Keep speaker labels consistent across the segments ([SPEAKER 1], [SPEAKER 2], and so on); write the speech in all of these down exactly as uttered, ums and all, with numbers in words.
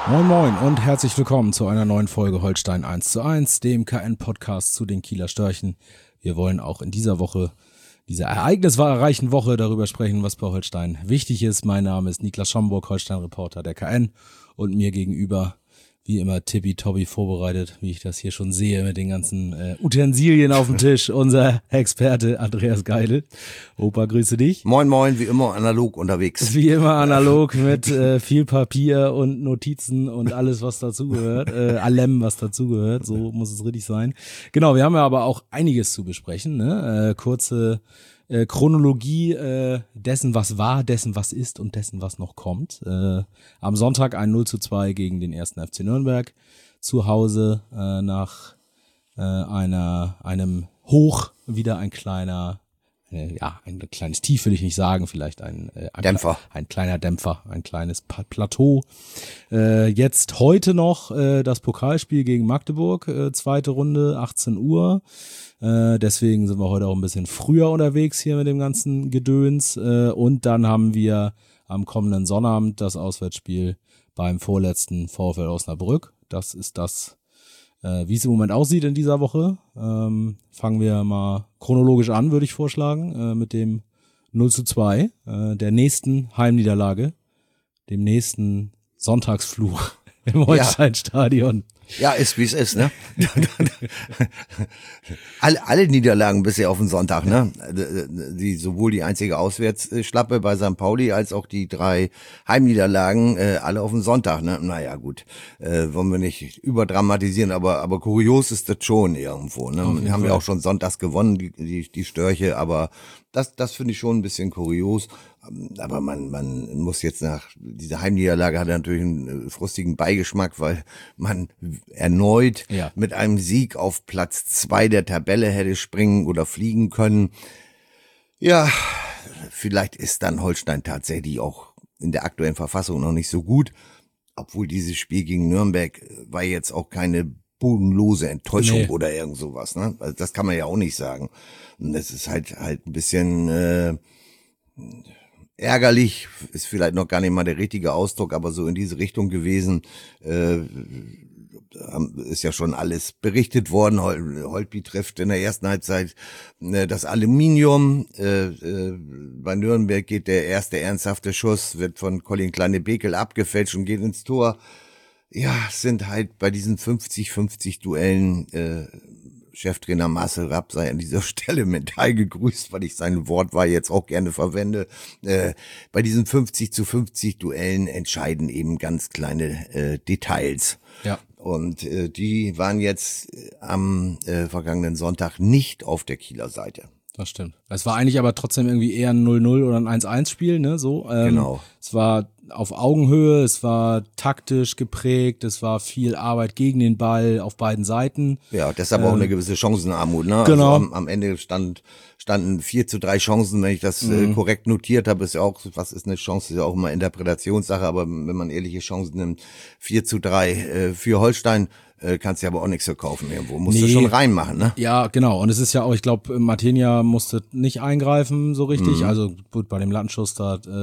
[SPEAKER 1] Moin Moin und herzlich willkommen zu einer neuen Folge Holstein eins zu eins, dem K N-Podcast zu den Kieler Störchen. Wir wollen auch in dieser Woche, dieser ereignisreichen Woche, darüber sprechen, was bei Holstein wichtig ist. Mein Name ist Niklas Schomburg, Holstein-Reporter der K N, und mir gegenüber, wie immer, tippitoppi vorbereitet, wie ich das hier schon sehe, mit den ganzen äh, Utensilien auf dem Tisch, unser Experte Andreas Geidel. Opa, grüße dich.
[SPEAKER 2] Moin Moin, wie immer analog unterwegs.
[SPEAKER 1] Wie immer analog mit äh, viel Papier und Notizen und alles, was dazugehört, äh, allem, was dazugehört, so muss es richtig sein. Genau, wir haben ja aber auch einiges zu besprechen, ne? Äh, kurze äh, Chronologie äh, dessen, was war, dessen, was ist und dessen, was noch kommt. Äh, am Sonntag ein null zu zwei gegen den ersten F C Nürnberg zu Hause, äh, nach äh, einer einem Hoch wieder ein kleiner ja, ein kleines Tief will ich nicht sagen, vielleicht ein, äh, ein
[SPEAKER 2] Dämpfer.
[SPEAKER 1] Ein kleiner Dämpfer, ein kleines Plateau. Äh, jetzt heute noch äh, das Pokalspiel gegen Magdeburg, äh, zweite Runde, achtzehn Uhr. Äh, deswegen sind wir heute auch ein bisschen früher unterwegs hier mit dem ganzen Gedöns. Äh, und dann haben wir am kommenden Sonnabend das Auswärtsspiel beim vorletzten VfL Osnabrück. Das ist das, Äh, wie es im Moment aussieht in dieser Woche. Ähm, fangen wir mal chronologisch an, würde ich vorschlagen, äh, mit dem null zu zwei, äh, der nächsten Heimniederlage, dem nächsten Sonntagsfluch im Holsteinstadion.
[SPEAKER 2] Ja, ist wie es ist, ne? alle, alle Niederlagen bisher auf den Sonntag, ne? Die, sowohl die einzige Auswärtsschlappe bei Sankt Pauli als auch die drei Heimniederlagen, äh, alle auf den Sonntag, ne? Naja, gut, äh, wollen wir nicht überdramatisieren, aber aber kurios ist das schon irgendwo, ne? Wir haben ja auch schon sonntags gewonnen, die, die, die Störche, aber das, das finde ich schon ein bisschen kurios. Aber man, man muss jetzt nach, diese Heimniederlage hat natürlich einen frustigen Beigeschmack, weil man erneut
[SPEAKER 1] ja.
[SPEAKER 2] mit einem Sieg auf Platz zwei der Tabelle hätte springen oder fliegen können. Ja, vielleicht ist dann Holstein tatsächlich auch in der aktuellen Verfassung noch nicht so gut, obwohl dieses Spiel gegen Nürnberg war jetzt auch keine bodenlose Enttäuschung nee. oder irgend sowas, ne? Also das kann man ja auch nicht sagen. Und das ist halt halt ein bisschen äh, ärgerlich, ist vielleicht noch gar nicht mal der richtige Ausdruck, aber so in diese Richtung gewesen. Äh, ist ja schon alles berichtet worden. Holtby trifft in der ersten Halbzeit äh, das Aluminium. Äh, äh, bei Nürnberg geht der erste ernsthafte Schuss, wird von Colin Kleine-Bekel abgefälscht und geht ins Tor. Ja, sind halt bei diesen fünfzig fünfzig Duellen, äh, Cheftrainer Marcel Rapp sei an dieser Stelle mental gegrüßt, weil ich sein Wortwahl jetzt auch gerne verwende. Äh, bei diesen fünfzig zu fünfzig Duellen entscheiden eben ganz kleine äh, Details.
[SPEAKER 1] Ja.
[SPEAKER 2] Und äh, die waren jetzt äh, am äh, vergangenen Sonntag nicht auf der Kieler Seite.
[SPEAKER 1] Das stimmt. Es war eigentlich aber trotzdem irgendwie eher ein null null oder ein eins eins Spiel, ne, so. Ähm,
[SPEAKER 2] genau.
[SPEAKER 1] Es war auf Augenhöhe, es war taktisch geprägt, es war viel Arbeit gegen den Ball auf beiden Seiten.
[SPEAKER 2] Ja, deshalb ähm, auch eine gewisse Chancenarmut, ne?
[SPEAKER 1] Genau.
[SPEAKER 2] Also am, am Ende stand, standen vier zu drei Chancen, wenn ich das
[SPEAKER 1] mhm.
[SPEAKER 2] äh, korrekt notiert habe, ist ja auch, was ist eine Chance, ist ja auch immer Interpretationssache, aber wenn man ehrliche Chancen nimmt, vier zu drei äh, für Holstein, äh, kannst du aber auch nichts verkaufen irgendwo, musst
[SPEAKER 1] nee.
[SPEAKER 2] du schon reinmachen, ne?
[SPEAKER 1] Ja, genau, und es ist ja auch, ich glaube, Martinia musste nicht eingreifen so richtig, mhm. also gut, bei dem Lattenschuss da äh,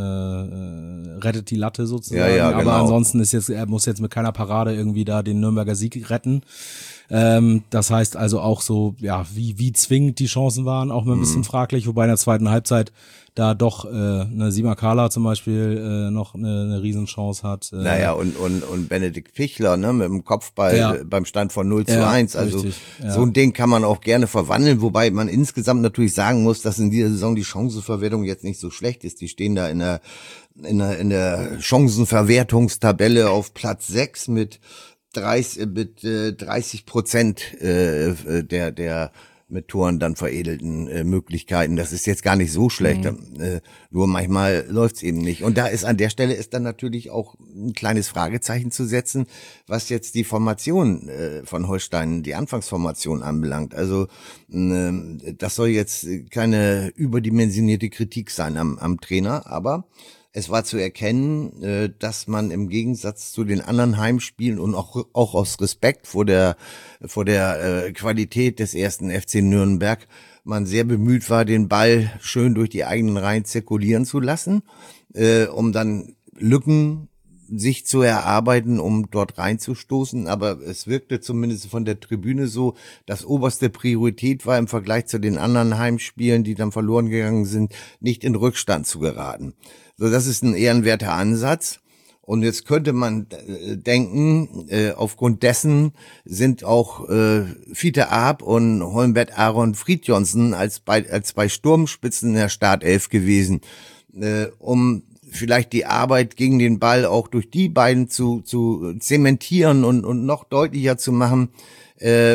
[SPEAKER 1] äh, rettet die Latte sozusagen,
[SPEAKER 2] ja, ja,
[SPEAKER 1] aber
[SPEAKER 2] genau.
[SPEAKER 1] ansonsten ist jetzt, er muss jetzt mit keiner Parade irgendwie da den Nürnberger Sieg retten. Ähm, das heißt also auch so, ja, wie wie zwingend die Chancen waren, auch mal ein bisschen mhm. fraglich, wobei in der zweiten Halbzeit da doch äh, eine Simakala zum Beispiel äh, noch eine, eine Riesenchance hat. Äh,
[SPEAKER 2] naja, und und und Benedikt Pichler, ne, mit dem Kopfball
[SPEAKER 1] ja.
[SPEAKER 2] beim Stand von null zu
[SPEAKER 1] ja,
[SPEAKER 2] eins. Also
[SPEAKER 1] richtig, ja.
[SPEAKER 2] so ein Ding kann man auch gerne verwandeln, wobei man insgesamt natürlich sagen muss, dass in dieser Saison die Chancenverwertung jetzt nicht so schlecht ist. Die stehen da in der in der, in der Chancenverwertungstabelle auf Platz sechs mit dreißig mit äh, dreißig Prozent äh, der der mit Toren dann veredelten äh, Möglichkeiten. Das ist jetzt gar nicht so schlecht. Mhm. Äh, nur manchmal läuft's eben nicht. Und da ist an der Stelle ist dann natürlich auch ein kleines Fragezeichen zu setzen, was jetzt die Formation äh, von Holstein, die Anfangsformation anbelangt. Also äh, das soll jetzt keine überdimensionierte Kritik sein am, am Trainer, aber es war zu erkennen, äh, dass man im Gegensatz zu den anderen Heimspielen und auch auch aus Respekt vor der vor der äh, Qualität des ersten F C Nürnberg man sehr bemüht war, den Ball schön durch die eigenen Reihen zirkulieren zu lassen, äh, um dann Lücken sich zu erarbeiten, um dort reinzustoßen. Aber es wirkte zumindest von der Tribüne so, dass oberste Priorität war im Vergleich zu den anderen Heimspielen, die dann verloren gegangen sind, nicht in Rückstand zu geraten. So, das ist ein ehrenwerter Ansatz. Und jetzt könnte man äh, denken, äh, aufgrund dessen sind auch äh, Fiete Arp und Holmbert Aron Fridtjonsson als bei, als bei Sturmspitzen in der Startelf gewesen, äh, um vielleicht die Arbeit gegen den Ball auch durch die beiden zu zu zementieren und und noch deutlicher zu machen. Äh,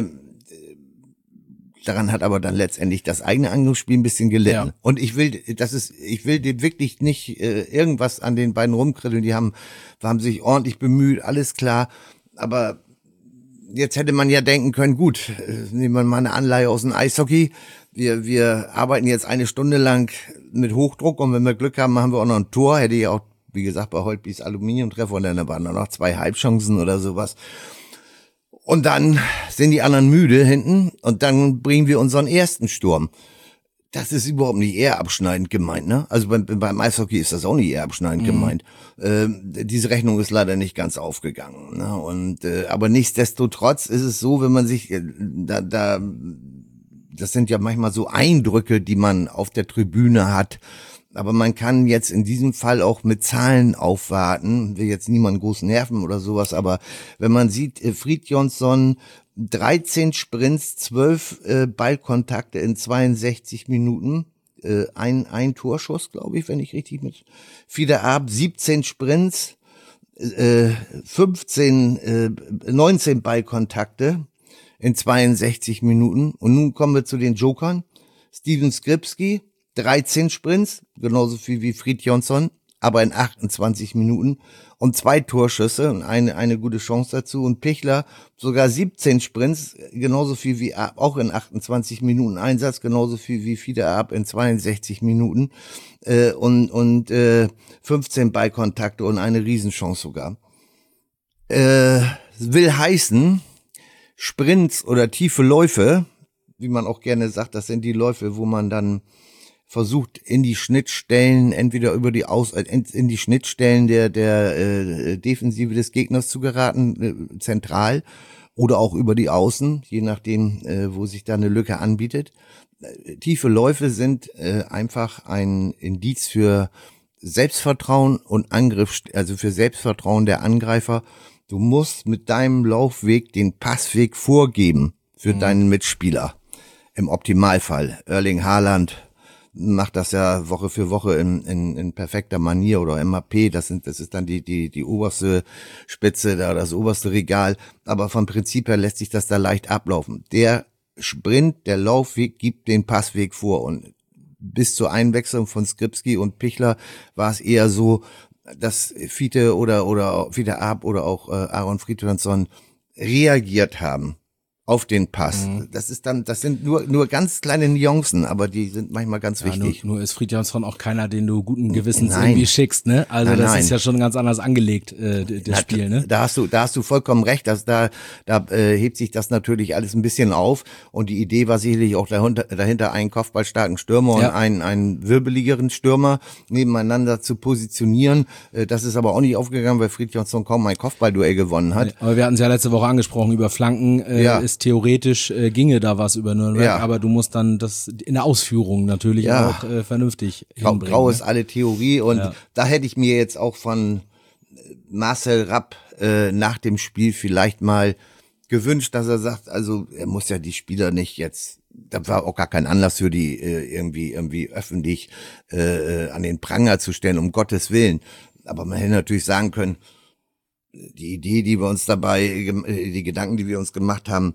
[SPEAKER 2] Daran hat aber dann letztendlich das eigene Angriffsspiel ein bisschen gelitten. Ja. Und ich will, das ist, ich will dir wirklich nicht äh, irgendwas an den beiden rumkritteln. Die haben, haben sich ordentlich bemüht, alles klar. Aber jetzt hätte man ja denken können, gut, äh, nehmen wir mal eine Anleihe aus dem Eishockey. Wir, wir arbeiten jetzt eine Stunde lang mit Hochdruck und wenn wir Glück haben, machen wir auch noch ein Tor. Hätte ja auch, wie gesagt, bei Holtbys Aluminiumtreffer und dann waren da noch zwei Halbchancen oder sowas. Und dann sind die anderen müde hinten und dann bringen wir unseren ersten Sturm. Das ist überhaupt nicht eher abschneidend gemeint, ne? Also beim, beim Eishockey ist das auch nicht eher abschneidend mhm. gemeint. Ähm, diese Rechnung ist leider nicht ganz aufgegangen, ne? Und äh, aber nichtsdestotrotz ist es so, wenn man sich äh, da, da, das sind ja manchmal so Eindrücke, die man auf der Tribüne hat. Aber man kann jetzt in diesem Fall auch mit Zahlen aufwarten, will jetzt niemanden groß nerven oder sowas, aber wenn man sieht, Fridtjonsson, dreizehn Sprints, zwölf äh, Ballkontakte in zweiundsechzig Minuten, äh, ein, ein Torschuss, glaube ich, wenn ich richtig mit Fiete Arp, siebzehn Sprints, äh, fünfzehn, äh, neunzehn Ballkontakte in zweiundsechzig Minuten. Und nun kommen wir zu den Jokern. Steven Skripski, dreizehn Sprints, genauso viel wie Fridtjonsson, aber in achtundzwanzig Minuten und zwei Torschüsse und eine eine gute Chance dazu. Und Pichler sogar siebzehn Sprints, genauso viel wie Arp, auch in achtundzwanzig Minuten Einsatz, genauso viel wie Fiete Arp in zweiundsechzig Minuten äh, und und äh, fünfzehn Ballkontakte und eine Riesenchance sogar. Äh, will heißen, Sprints oder tiefe Läufe, wie man auch gerne sagt, das sind die Läufe, wo man dann versucht in die Schnittstellen, entweder über die Aus, in die Schnittstellen der der äh, Defensive des Gegners zu geraten, äh, zentral oder auch über die Außen, je nachdem, äh, wo sich da eine Lücke anbietet. Äh, tiefe Läufe sind äh, einfach ein Indiz für Selbstvertrauen und Angriff, also für Selbstvertrauen der Angreifer. Du musst mit deinem Laufweg den Passweg vorgeben für mhm. deinen Mitspieler. Im Optimalfall. Erling Haaland macht das ja Woche für Woche in, in, in perfekter Manier oder M A P, das sind, das ist dann die, die, die oberste Spitze, da das oberste Regal, aber vom Prinzip her lässt sich das da leicht ablaufen. Der Sprint, der Laufweg gibt den Passweg vor und bis zur Einwechslung von Skripski und Pichler war es eher so, dass Fiete oder, oder Fiete Arp oder auch äh, Aron Fridtjonsson reagiert haben auf den Pass. Mhm. Das ist dann, das sind nur nur ganz kleine Nuancen, aber die sind manchmal ganz ja, wichtig.
[SPEAKER 1] Nur, nur ist Fridtjonsson auch keiner, den du guten Gewissens nein. irgendwie schickst, ne? Also nein, das nein. ist ja schon ganz anders angelegt, äh, das Na, Spiel, ne?
[SPEAKER 2] Da hast du, da hast du vollkommen recht, dass da, da äh, hebt sich das natürlich alles ein bisschen auf und die Idee war sicherlich auch dahinter, dahinter einen kopfballstarken Stürmer ja. und einen einen wirbeligeren Stürmer nebeneinander zu positionieren. Äh, das ist aber auch nicht aufgegangen, weil Fridtjonsson kaum ein Kopfballduell gewonnen hat.
[SPEAKER 1] Aber wir hatten es ja letzte Woche angesprochen, über Flanken äh, ja. ist theoretisch äh, ginge da was über Nürnberg, ja. aber du musst dann das in der Ausführung natürlich ja. auch äh, vernünftig
[SPEAKER 2] Grau,
[SPEAKER 1] hinbringen.
[SPEAKER 2] Grau
[SPEAKER 1] ne?
[SPEAKER 2] ist alle Theorie und ja. da hätte ich mir jetzt auch von Marcel Rapp äh, nach dem Spiel vielleicht mal gewünscht, dass er sagt, also er muss ja die Spieler nicht jetzt, da war auch gar kein Anlass für die äh, irgendwie irgendwie öffentlich äh, an den Pranger zu stellen, um Gottes Willen. Aber man hätte natürlich sagen können, die Idee, die wir uns dabei, die Gedanken, die wir uns gemacht haben,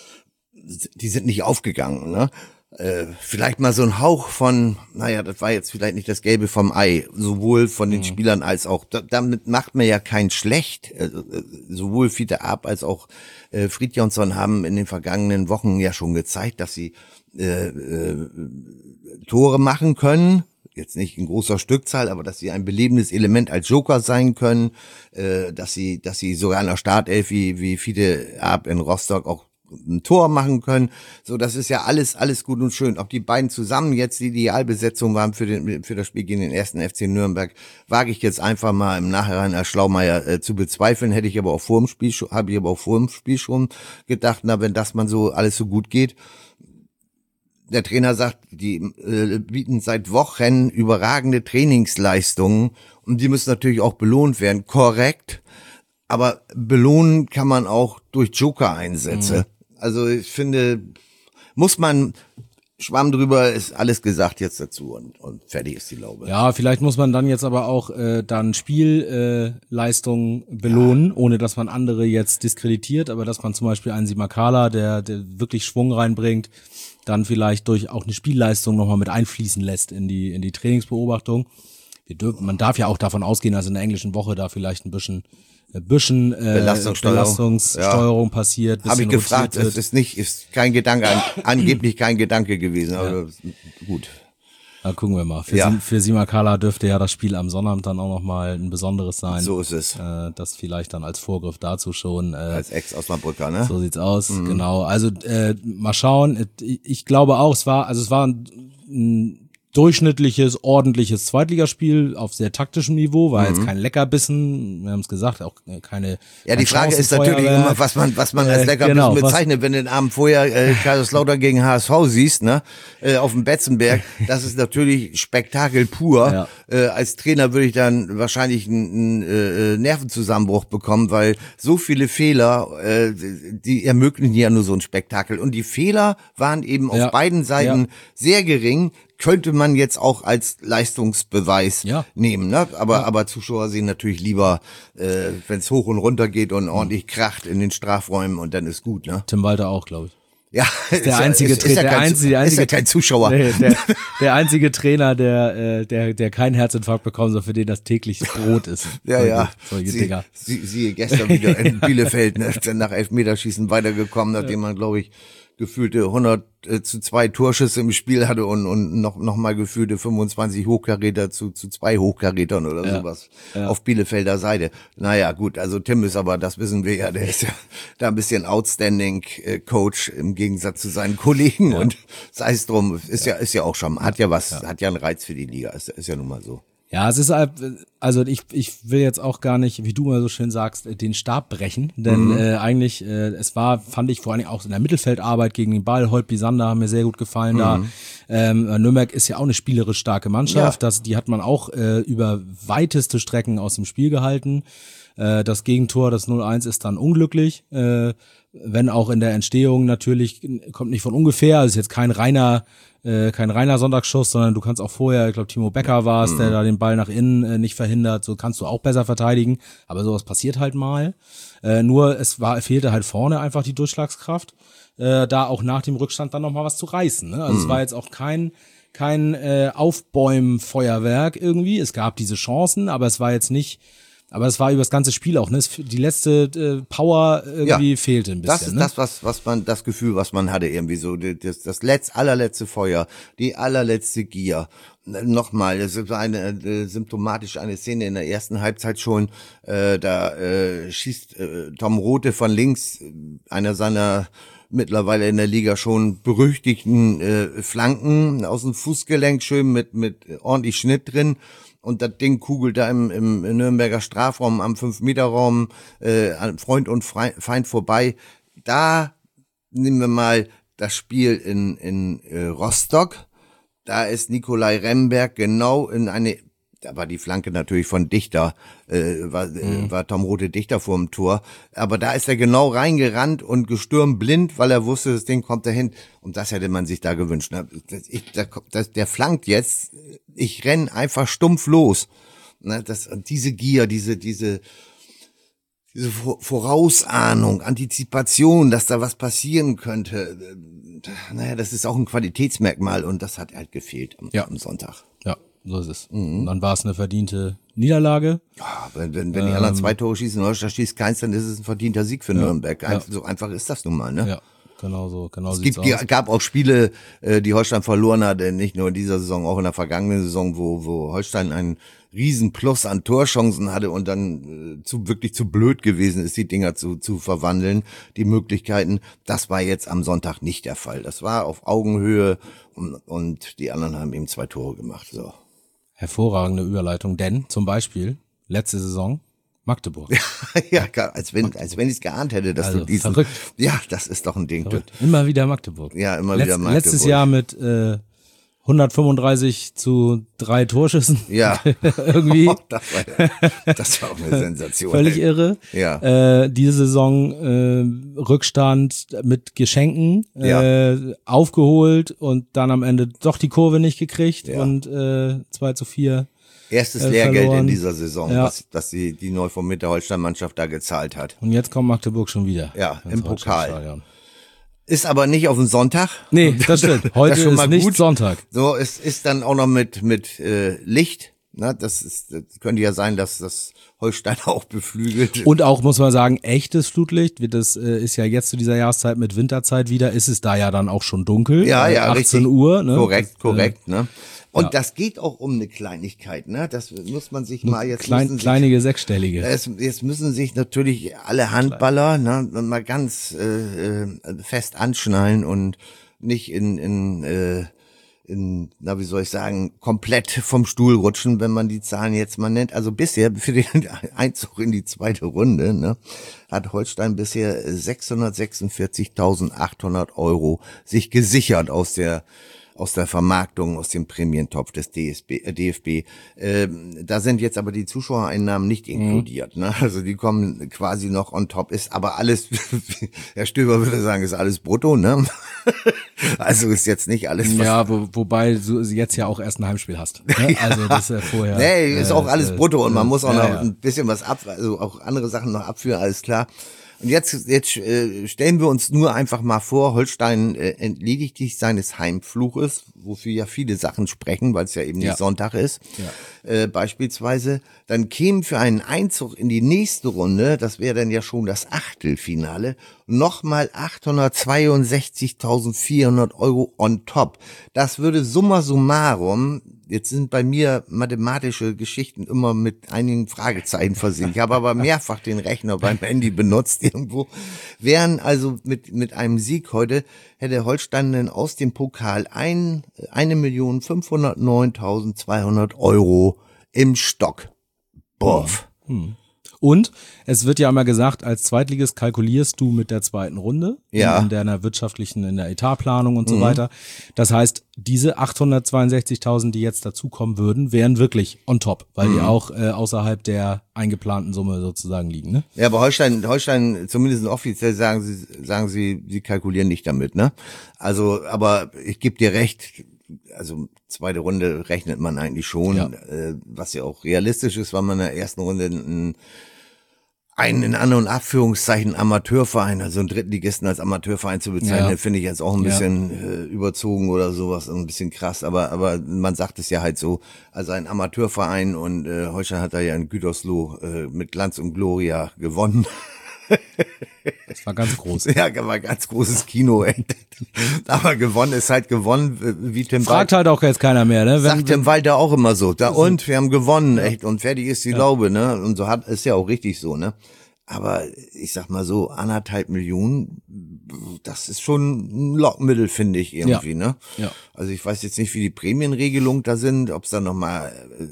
[SPEAKER 2] die sind nicht aufgegangen, ne? Äh, vielleicht mal so ein Hauch von, naja, das war jetzt vielleicht nicht das Gelbe vom Ei, sowohl von den mhm. Spielern als auch, da, damit macht man ja kein Schlecht. Also, sowohl Fiete Arp als auch äh, Fridtjonsson haben in den vergangenen Wochen ja schon gezeigt, dass sie äh, äh, Tore machen können. Jetzt nicht in großer Stückzahl, aber dass sie ein belebendes Element als Joker sein können, äh, dass sie, dass sie sogar in der Startelf wie, wie Fiete Arp in Rostock auch ein Tor machen können. So, das ist ja alles, alles gut und schön. Ob die beiden zusammen jetzt die Idealbesetzung waren für den, für das Spiel gegen den ersten F C Nürnberg, wage ich jetzt einfach mal im Nachhinein als Schlaumeier äh, zu bezweifeln. Hätte ich aber auch vor dem Spiel schon, habe ich aber auch vor dem Spiel schon gedacht, na, wenn das mal so alles so gut geht. Der Trainer sagt, die äh, bieten seit Wochen überragende Trainingsleistungen und die müssen natürlich auch belohnt werden. Korrekt. Aber belohnen kann man auch durch Joker-Einsätze. Mhm. Also ich finde, muss man, Schwamm drüber, ist alles gesagt jetzt dazu und, und fertig ist die Laube.
[SPEAKER 1] Ja, vielleicht muss man dann jetzt aber auch äh, dann Spielleistungen äh, belohnen, ja. ohne dass man andere jetzt diskreditiert, aber dass man zum Beispiel einen Simakala, der, der wirklich Schwung reinbringt, dann vielleicht durch auch eine Spielleistung nochmal mit einfließen lässt in die in die Trainingsbeobachtung. Wir dürfen, man darf ja auch davon ausgehen, dass in der englischen Woche da vielleicht ein bisschen ein bisschen äh,
[SPEAKER 2] Belastungssteuerung,
[SPEAKER 1] Belastungssteuerung ja. passiert.
[SPEAKER 2] Habe ich gefragt, es ist nicht, ist kein Gedanke, an, angeblich kein Gedanke gewesen,
[SPEAKER 1] ja.
[SPEAKER 2] aber gut.
[SPEAKER 1] Na, gucken wir mal. Für,
[SPEAKER 2] ja.
[SPEAKER 1] Sie, für Simakala dürfte ja das Spiel am Sonnabend dann auch nochmal ein besonderes sein.
[SPEAKER 2] So ist es.
[SPEAKER 1] Äh, das vielleicht dann als Vorgriff dazu schon. Äh,
[SPEAKER 2] als Ex-Osnabrücker, ne?
[SPEAKER 1] So sieht's aus,
[SPEAKER 2] mhm.
[SPEAKER 1] genau. Also äh, mal schauen. Ich glaube auch, es war, also es war ein, ein durchschnittliches, ordentliches Zweitligaspiel auf sehr taktischem Niveau, war mhm. jetzt kein Leckerbissen, wir haben es gesagt, auch keine.
[SPEAKER 2] Ja, die Frage ist natürlich immer, was man, was man als Leckerbissen äh, genau, bezeichnet, wenn du den Abend vorher äh, Kaiserslautern gegen H S V siehst, ne, äh, auf dem Betzenberg, das ist natürlich Spektakel pur. Ja. Äh, als Trainer würde ich dann wahrscheinlich einen, einen äh, Nervenzusammenbruch bekommen, weil so viele Fehler, äh, die ermöglichen ja nur so ein Spektakel. Und die Fehler waren eben ja. auf beiden Seiten ja. sehr gering. Könnte man jetzt auch als Leistungsbeweis ja. nehmen, ne? Aber, ja. aber Zuschauer sehen natürlich lieber, äh, wenn es hoch und runter geht und ordentlich kracht in den Strafräumen und dann ist gut, ne?
[SPEAKER 1] Tim Walter auch, glaube ich.
[SPEAKER 2] Ja,
[SPEAKER 1] ist der einzige
[SPEAKER 2] ist, ist, ist,
[SPEAKER 1] der
[SPEAKER 2] kein,
[SPEAKER 1] einzige, der einzige,
[SPEAKER 2] ist ja kein Zuschauer.
[SPEAKER 1] Nee, der, der einzige Trainer, der, äh, der, der keinen Herzinfarkt bekommt, sondern für den das täglich Brot ist.
[SPEAKER 2] Ja,
[SPEAKER 1] solche,
[SPEAKER 2] ja.
[SPEAKER 1] Solche
[SPEAKER 2] sie,
[SPEAKER 1] Dinger.
[SPEAKER 2] Sie, sie gestern wieder in Bielefeld, ne? Nach Elfmeterschießen weitergekommen, nachdem man, glaube ich, gefühlte hundert zu zwei Torschüsse im Spiel hatte und und noch noch mal gefühlte fünfundzwanzig Hochkaräter zu zu zwei Hochkarätern oder ja, sowas ja. auf Bielefelder Seite. Naja, gut, also Tim ist aber, das wissen wir ja, der ist ja da ein bisschen outstanding Coach im Gegensatz zu seinen Kollegen ja. und sei es drum, ist ja. ja ist ja auch schon, hat ja was, ja. hat ja einen Reiz für die Liga, ist, ist ja nun mal so.
[SPEAKER 1] Ja, es ist halt, also ich ich will jetzt auch gar nicht, wie du mal so schön sagst, den Stab brechen, denn mhm. äh, eigentlich, äh, es war, fand ich vor allem auch in der Mittelfeldarbeit gegen den Ball, Holtby Sander haben mir sehr gut gefallen mhm. da. Ähm, Nürnberg ist ja auch eine spielerisch starke Mannschaft, ja. das, die hat man auch äh, über weiteste Strecken aus dem Spiel gehalten. Äh, das Gegentor, das null eins ist dann unglücklich, äh, wenn auch in der Entstehung natürlich, kommt nicht von ungefähr, also ist jetzt kein reiner Äh, kein reiner Sonntagsschuss, sondern du kannst auch vorher, ich glaube Timo Becker war es, mhm. der da den Ball nach innen äh, nicht verhindert, so kannst du auch besser verteidigen, aber sowas passiert halt mal. Äh, nur es war fehlte halt vorne einfach die Durchschlagskraft, äh, da auch nach dem Rückstand dann nochmal was zu reißen. Ne? Also mhm. es war jetzt auch kein kein äh, Aufbäumen-Feuerwerk irgendwie, es gab diese Chancen, aber es war jetzt nicht Aber es war über das ganze Spiel auch, ne? Die letzte äh, Power irgendwie ja, fehlte ein bisschen.
[SPEAKER 2] Das ist
[SPEAKER 1] ne?
[SPEAKER 2] das, was was man, das Gefühl, was man hatte irgendwie so, das das letzt, allerletzte Feuer, die allerletzte Gier. Nochmal, das ist eine äh, symptomatisch eine Szene in der ersten Halbzeit schon. Äh, da äh, schießt äh, Tom Rothe von links, einer seiner mittlerweile in der Liga schon berüchtigten äh, Flanken aus dem Fußgelenk, schön mit mit ordentlich Schnitt drin. Und das Ding kugelt da im, im Nürnberger Strafraum am fünf-Meter-Raum äh, an Freund und Feind vorbei. Da nehmen wir mal das Spiel in, in äh, Rostock. Da ist Nikolai Remberg genau in eine, da war die Flanke natürlich von Dichter, äh, war, mhm. äh, war Tom Rothe Dichter vorm Tor. Aber da ist er genau reingerannt und gestürmt blind, weil er wusste, das Ding kommt dahin. Und das hätte man sich da gewünscht. Ne? Das, ich, das, der flankt jetzt, ich renn einfach stumpf los. Ne? Das, diese Gier, diese, diese, diese Vorausahnung, Antizipation, dass da was passieren könnte, naja, das ist auch ein Qualitätsmerkmal und das hat halt gefehlt am,
[SPEAKER 1] ja.
[SPEAKER 2] am Sonntag.
[SPEAKER 1] Ja, so ist es. Mhm. Und dann war es eine verdiente Niederlage.
[SPEAKER 2] Ja, wenn wenn, wenn die ähm, anderen zwei Tore schießen, Holstein schießt keins, dann ist es ein verdienter Sieg für ja, Nürnberg. Ein, ja. So einfach ist das nun mal, ne?
[SPEAKER 1] Ja. Genau so, genau
[SPEAKER 2] es gibt, aus. gab auch Spiele, die Holstein verloren hat, nicht nur in dieser Saison, auch in der vergangenen Saison, wo, wo Holstein ein riesen Plus an Torchancen hatte und dann äh, zu wirklich zu blöd gewesen ist, die Dinger zu zu verwandeln, die Möglichkeiten. Das war jetzt am Sonntag nicht der Fall. Das war auf Augenhöhe und, und die anderen haben eben zwei Tore gemacht. So.
[SPEAKER 1] Hervorragende Überleitung, denn zum Beispiel letzte Saison Magdeburg.
[SPEAKER 2] Ja, als wenn Magdeburg. als wenn ich es geahnt hätte, dass
[SPEAKER 1] also
[SPEAKER 2] du diesen.
[SPEAKER 1] Verrückt.
[SPEAKER 2] Ja, das ist doch ein Ding.
[SPEAKER 1] Verrückt. Immer wieder Magdeburg.
[SPEAKER 2] Ja, immer
[SPEAKER 1] Letz,
[SPEAKER 2] wieder Magdeburg.
[SPEAKER 1] Letztes Jahr mit äh, hundertfünfunddreißig zu drei Torschüssen.
[SPEAKER 2] Ja.
[SPEAKER 1] Irgendwie.
[SPEAKER 2] Oh, das, war, das war auch eine Sensation.
[SPEAKER 1] Völlig
[SPEAKER 2] ey.
[SPEAKER 1] irre.
[SPEAKER 2] Ja.
[SPEAKER 1] Äh, diese Saison äh, Rückstand mit Geschenken
[SPEAKER 2] Ja.
[SPEAKER 1] äh, aufgeholt und dann am Ende doch die Kurve nicht gekriegt
[SPEAKER 2] Ja.
[SPEAKER 1] und äh, zwei zu vier.
[SPEAKER 2] Erstes
[SPEAKER 1] äh,
[SPEAKER 2] Lehrgeld
[SPEAKER 1] verloren.
[SPEAKER 2] in dieser Saison,
[SPEAKER 1] Ja.
[SPEAKER 2] was, was die, die neu vom Mitte-Holstein-Mannschaft da gezahlt hat.
[SPEAKER 1] Und jetzt kommt Magdeburg schon wieder.
[SPEAKER 2] Ja,
[SPEAKER 1] ins
[SPEAKER 2] im Pokal.
[SPEAKER 1] Holsteinstadion.
[SPEAKER 2] Ist aber nicht auf den Sonntag.
[SPEAKER 1] Nee, das stimmt. Heute
[SPEAKER 2] Das ist schon
[SPEAKER 1] ist
[SPEAKER 2] mal
[SPEAKER 1] nicht
[SPEAKER 2] gut.
[SPEAKER 1] Sonntag.
[SPEAKER 2] So, es ist dann auch noch mit, mit äh, Licht. Na, das ist, das könnte ja sein, dass das Holstein auch beflügelt.
[SPEAKER 1] Und auch, muss man sagen, echtes Flutlicht. Wie Das äh, ist ja jetzt zu dieser Jahreszeit mit Winterzeit wieder, ist es da ja dann auch schon dunkel.
[SPEAKER 2] Ja,
[SPEAKER 1] äh,
[SPEAKER 2] ja,
[SPEAKER 1] achtzehn
[SPEAKER 2] richtig.
[SPEAKER 1] Uhr. Ne?
[SPEAKER 2] Korrekt,
[SPEAKER 1] Das,
[SPEAKER 2] korrekt, ne? Und
[SPEAKER 1] ja.
[SPEAKER 2] das geht auch um eine Kleinigkeit, ne? Das muss man sich mal jetzt
[SPEAKER 1] Klein,
[SPEAKER 2] müssen sich,
[SPEAKER 1] kleinige sechsstellige.
[SPEAKER 2] es, jetzt müssen sich natürlich alle Handballer ne, mal ganz äh, äh, fest anschnallen und nicht in in äh, in, na wie soll ich sagen, komplett vom Stuhl rutschen, wenn man die Zahlen jetzt mal nennt. Also bisher für den Einzug in die zweite Runde ne, hat Holstein bisher sechshundertsechsundvierzigtausendachthundert Euro sich gesichert aus der aus der Vermarktung, aus dem Prämientopf des D S B, äh, D F B. Ähm, da sind jetzt aber die Zuschauereinnahmen nicht inkludiert. Ne? Also die kommen quasi noch on top. Ist aber alles, Herr Stöber würde sagen, ist alles brutto. Ne? Also ist jetzt nicht alles, was...
[SPEAKER 1] Ja, wo, wobei du jetzt ja auch erst ein Heimspiel hast. Ne? Also das ist ja vorher.
[SPEAKER 2] Nee, ist auch alles
[SPEAKER 1] äh,
[SPEAKER 2] brutto und man
[SPEAKER 1] äh,
[SPEAKER 2] muss auch
[SPEAKER 1] ja,
[SPEAKER 2] noch
[SPEAKER 1] ja.
[SPEAKER 2] ein bisschen was ab, also auch andere Sachen noch abführen, alles klar. Und jetzt, jetzt äh, stellen wir uns nur einfach mal vor, Holstein äh, entledigt sich seines Heimfluches, wofür ja viele Sachen sprechen, weil es ja eben
[SPEAKER 1] Ja.
[SPEAKER 2] nicht Sonntag ist,
[SPEAKER 1] Ja.
[SPEAKER 2] äh, beispielsweise. Dann kämen für einen Einzug in die nächste Runde, das wäre dann ja schon das Achtelfinale, nochmal achthundertzweiundsechzigtausendvierhundert Euro on top. Das würde summa summarum, jetzt sind bei mir mathematische Geschichten immer mit einigen Fragezeichen versehen. Ich habe aber mehrfach den Rechner beim Handy benutzt irgendwo. Wären also mit mit einem Sieg heute, hätte Holstein dann aus dem Pokal ein, eine Million fünfhundertneuntausendzweihundert Euro im Stock. Boff.
[SPEAKER 1] Und es wird ja immer gesagt, als Zweitligist kalkulierst du mit der zweiten Runde
[SPEAKER 2] Ja.
[SPEAKER 1] in, in deiner wirtschaftlichen, in der Etatplanung und so weiter. Das heißt, diese achthundertzweiundsechzigtausend, die jetzt dazukommen würden, wären wirklich on top, weil die auch äh, außerhalb der eingeplanten Summe sozusagen liegen. Ne?
[SPEAKER 2] Ja, aber Holstein, Holstein, zumindest offiziell sagen sie, sagen sie, sie kalkulieren nicht damit, ne? Also, aber ich gebe dir recht, also zweite Runde rechnet man eigentlich schon,
[SPEAKER 1] Ja.
[SPEAKER 2] äh, was ja auch realistisch ist, weil man in der ersten Runde einen, einen in An- und Abführungszeichen Amateurverein, also einen Drittligisten als Amateurverein zu bezeichnen,
[SPEAKER 1] Ja.
[SPEAKER 2] finde ich jetzt auch ein
[SPEAKER 1] Ja.
[SPEAKER 2] bisschen äh, überzogen oder sowas, ein bisschen krass, aber aber man sagt es ja halt so, also ein Amateurverein und äh, Holstein hat da ja in Gütersloh äh, mit Glanz und Gloria gewonnen.
[SPEAKER 1] Das war ganz groß.
[SPEAKER 2] Ja, war ganz großes Kino, ey. Aber gewonnen ist halt gewonnen, wie Tim
[SPEAKER 1] Fragt
[SPEAKER 2] Walter.
[SPEAKER 1] halt auch jetzt keiner mehr, ne?
[SPEAKER 2] Sagt Tim Walter auch immer so. Da und, wir haben gewonnen, echt. Und fertig ist die Laube, ne? Und so hat, ist ja auch richtig so, ne? Aber ich sag mal so, anderthalb Millionen, das ist schon ein Lockmittel, finde ich irgendwie,
[SPEAKER 1] Ja.
[SPEAKER 2] ne?
[SPEAKER 1] Ja.
[SPEAKER 2] Also ich weiß jetzt nicht, wie die Prämienregelungen da sind, ob es da nochmal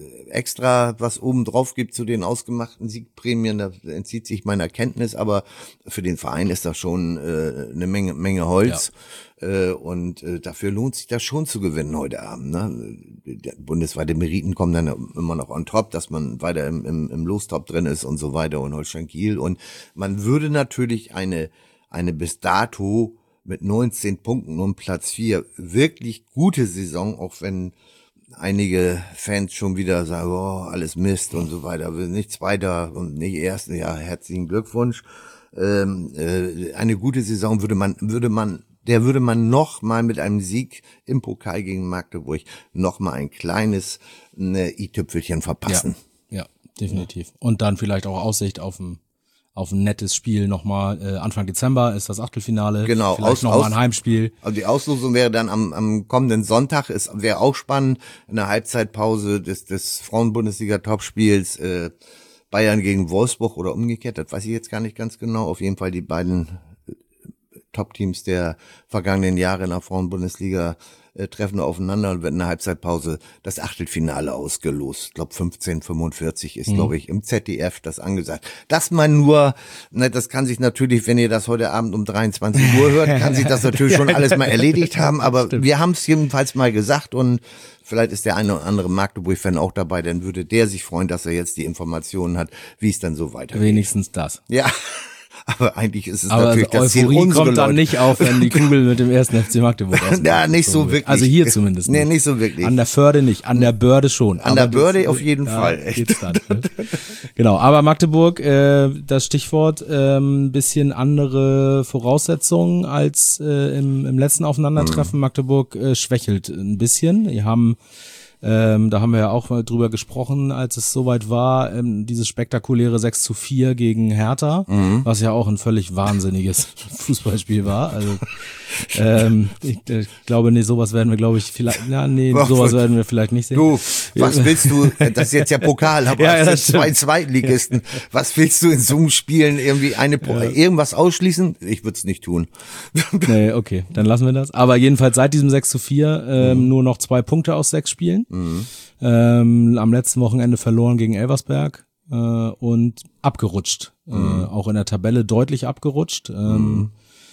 [SPEAKER 2] extra was oben drauf gibt zu den ausgemachten Siegprämien, da entzieht sich meiner Kenntnis, aber für den Verein ist das schon äh, eine Menge, Menge Holz. Äh, und äh, dafür lohnt sich das schon zu gewinnen heute Abend. Ne? Der bundesweite Meriten kommen dann immer noch on top, dass man weiter im, im, im Lostop drin ist und so weiter und Holstein Kiel. Und man würde natürlich eine, eine bis dato mit neunzehn Punkten und Platz vier wirklich gute Saison, auch wenn einige Fans schon wieder sagen, oh, alles Mist und so weiter, will nicht Zweiter und nicht Erster, ja, herzlichen Glückwunsch. Ähm, äh, eine gute Saison würde man, würde man, der würde man noch mal mit einem Sieg im Pokal gegen Magdeburg noch mal ein kleines ne, i-Tüpfelchen verpassen.
[SPEAKER 1] Ja, ja, definitiv. Und dann vielleicht auch Aussicht auf ein auf ein nettes Spiel nochmal. Äh, Anfang Dezember ist das Achtelfinale.
[SPEAKER 2] Genau.
[SPEAKER 1] Vielleicht nochmal ein Heimspiel.
[SPEAKER 2] Also die Auslosung wäre dann am, am kommenden Sonntag, ist wäre auch spannend, in der Halbzeitpause des, des Frauen-Bundesliga-Topspiels äh, Bayern gegen Wolfsburg oder umgekehrt, das weiß ich jetzt gar nicht ganz genau. Auf jeden Fall die beiden Top-Teams der vergangenen Jahre in der Frauen-Bundesliga äh, treffen aufeinander und wird in der Halbzeitpause das Achtelfinale ausgelost. Ich glaube fünfzehn fünfundvierzig ist, mhm. glaube ich, im Z D F das angesagt. Dass man nur, ne, das kann sich natürlich, wenn ihr das heute Abend um dreiundzwanzig Uhr hört, kann sich das natürlich schon alles mal erledigt haben, aber Stimmt. wir haben es jedenfalls mal gesagt und vielleicht ist der eine oder andere Magdeburg-Fan auch dabei, dann würde der sich freuen, dass er jetzt die Informationen hat, wie es dann so weitergeht.
[SPEAKER 1] Wenigstens das.
[SPEAKER 2] Ja. Aber eigentlich ist es
[SPEAKER 1] Aber
[SPEAKER 2] natürlich
[SPEAKER 1] also
[SPEAKER 2] das Ziel
[SPEAKER 1] Euphorie
[SPEAKER 2] unserer
[SPEAKER 1] kommt dann
[SPEAKER 2] Leute.
[SPEAKER 1] nicht auf, wenn die Kugel mit dem ersten F C Magdeburg ausgeht.
[SPEAKER 2] Ja, nicht so wirklich.
[SPEAKER 1] Also hier zumindest nicht.
[SPEAKER 2] Nee, nicht so wirklich.
[SPEAKER 1] An der Förde nicht, an der Börde schon.
[SPEAKER 2] An der Börde
[SPEAKER 1] das,
[SPEAKER 2] auf jeden
[SPEAKER 1] da
[SPEAKER 2] Fall.
[SPEAKER 1] Geht's dann, ne? Genau, aber Magdeburg, äh, das Stichwort, ähm, bisschen andere Voraussetzungen als äh, im, im letzten Aufeinandertreffen. Mhm. Magdeburg äh, schwächelt ein bisschen. Die haben Ähm, da haben wir ja auch mal drüber gesprochen, als es soweit war, ähm, dieses spektakuläre sechs zu vier gegen Hertha, mhm. was ja auch ein völlig wahnsinniges Fußballspiel war. Also ähm, ich, ich glaube, nee, sowas werden wir, glaube ich, vielleicht, na, nee, Ach, sowas werden wir vielleicht nicht sehen.
[SPEAKER 2] Du, was willst du, das ist jetzt ja Pokal, aber ja, ja, zwei Zweitligisten, was willst du in so einem Spielen irgendwie eine, ja. irgendwas ausschließen? Ich würde es nicht tun.
[SPEAKER 1] Nee, okay, dann lassen wir das. Aber jedenfalls seit diesem sechs zu vier ähm, mhm. nur noch zwei Punkte aus sechs Spielen. Mhm. Ähm, am letzten Wochenende verloren gegen Elversberg äh, und abgerutscht. Mhm. Äh, auch in der Tabelle deutlich abgerutscht. Ähm, mhm.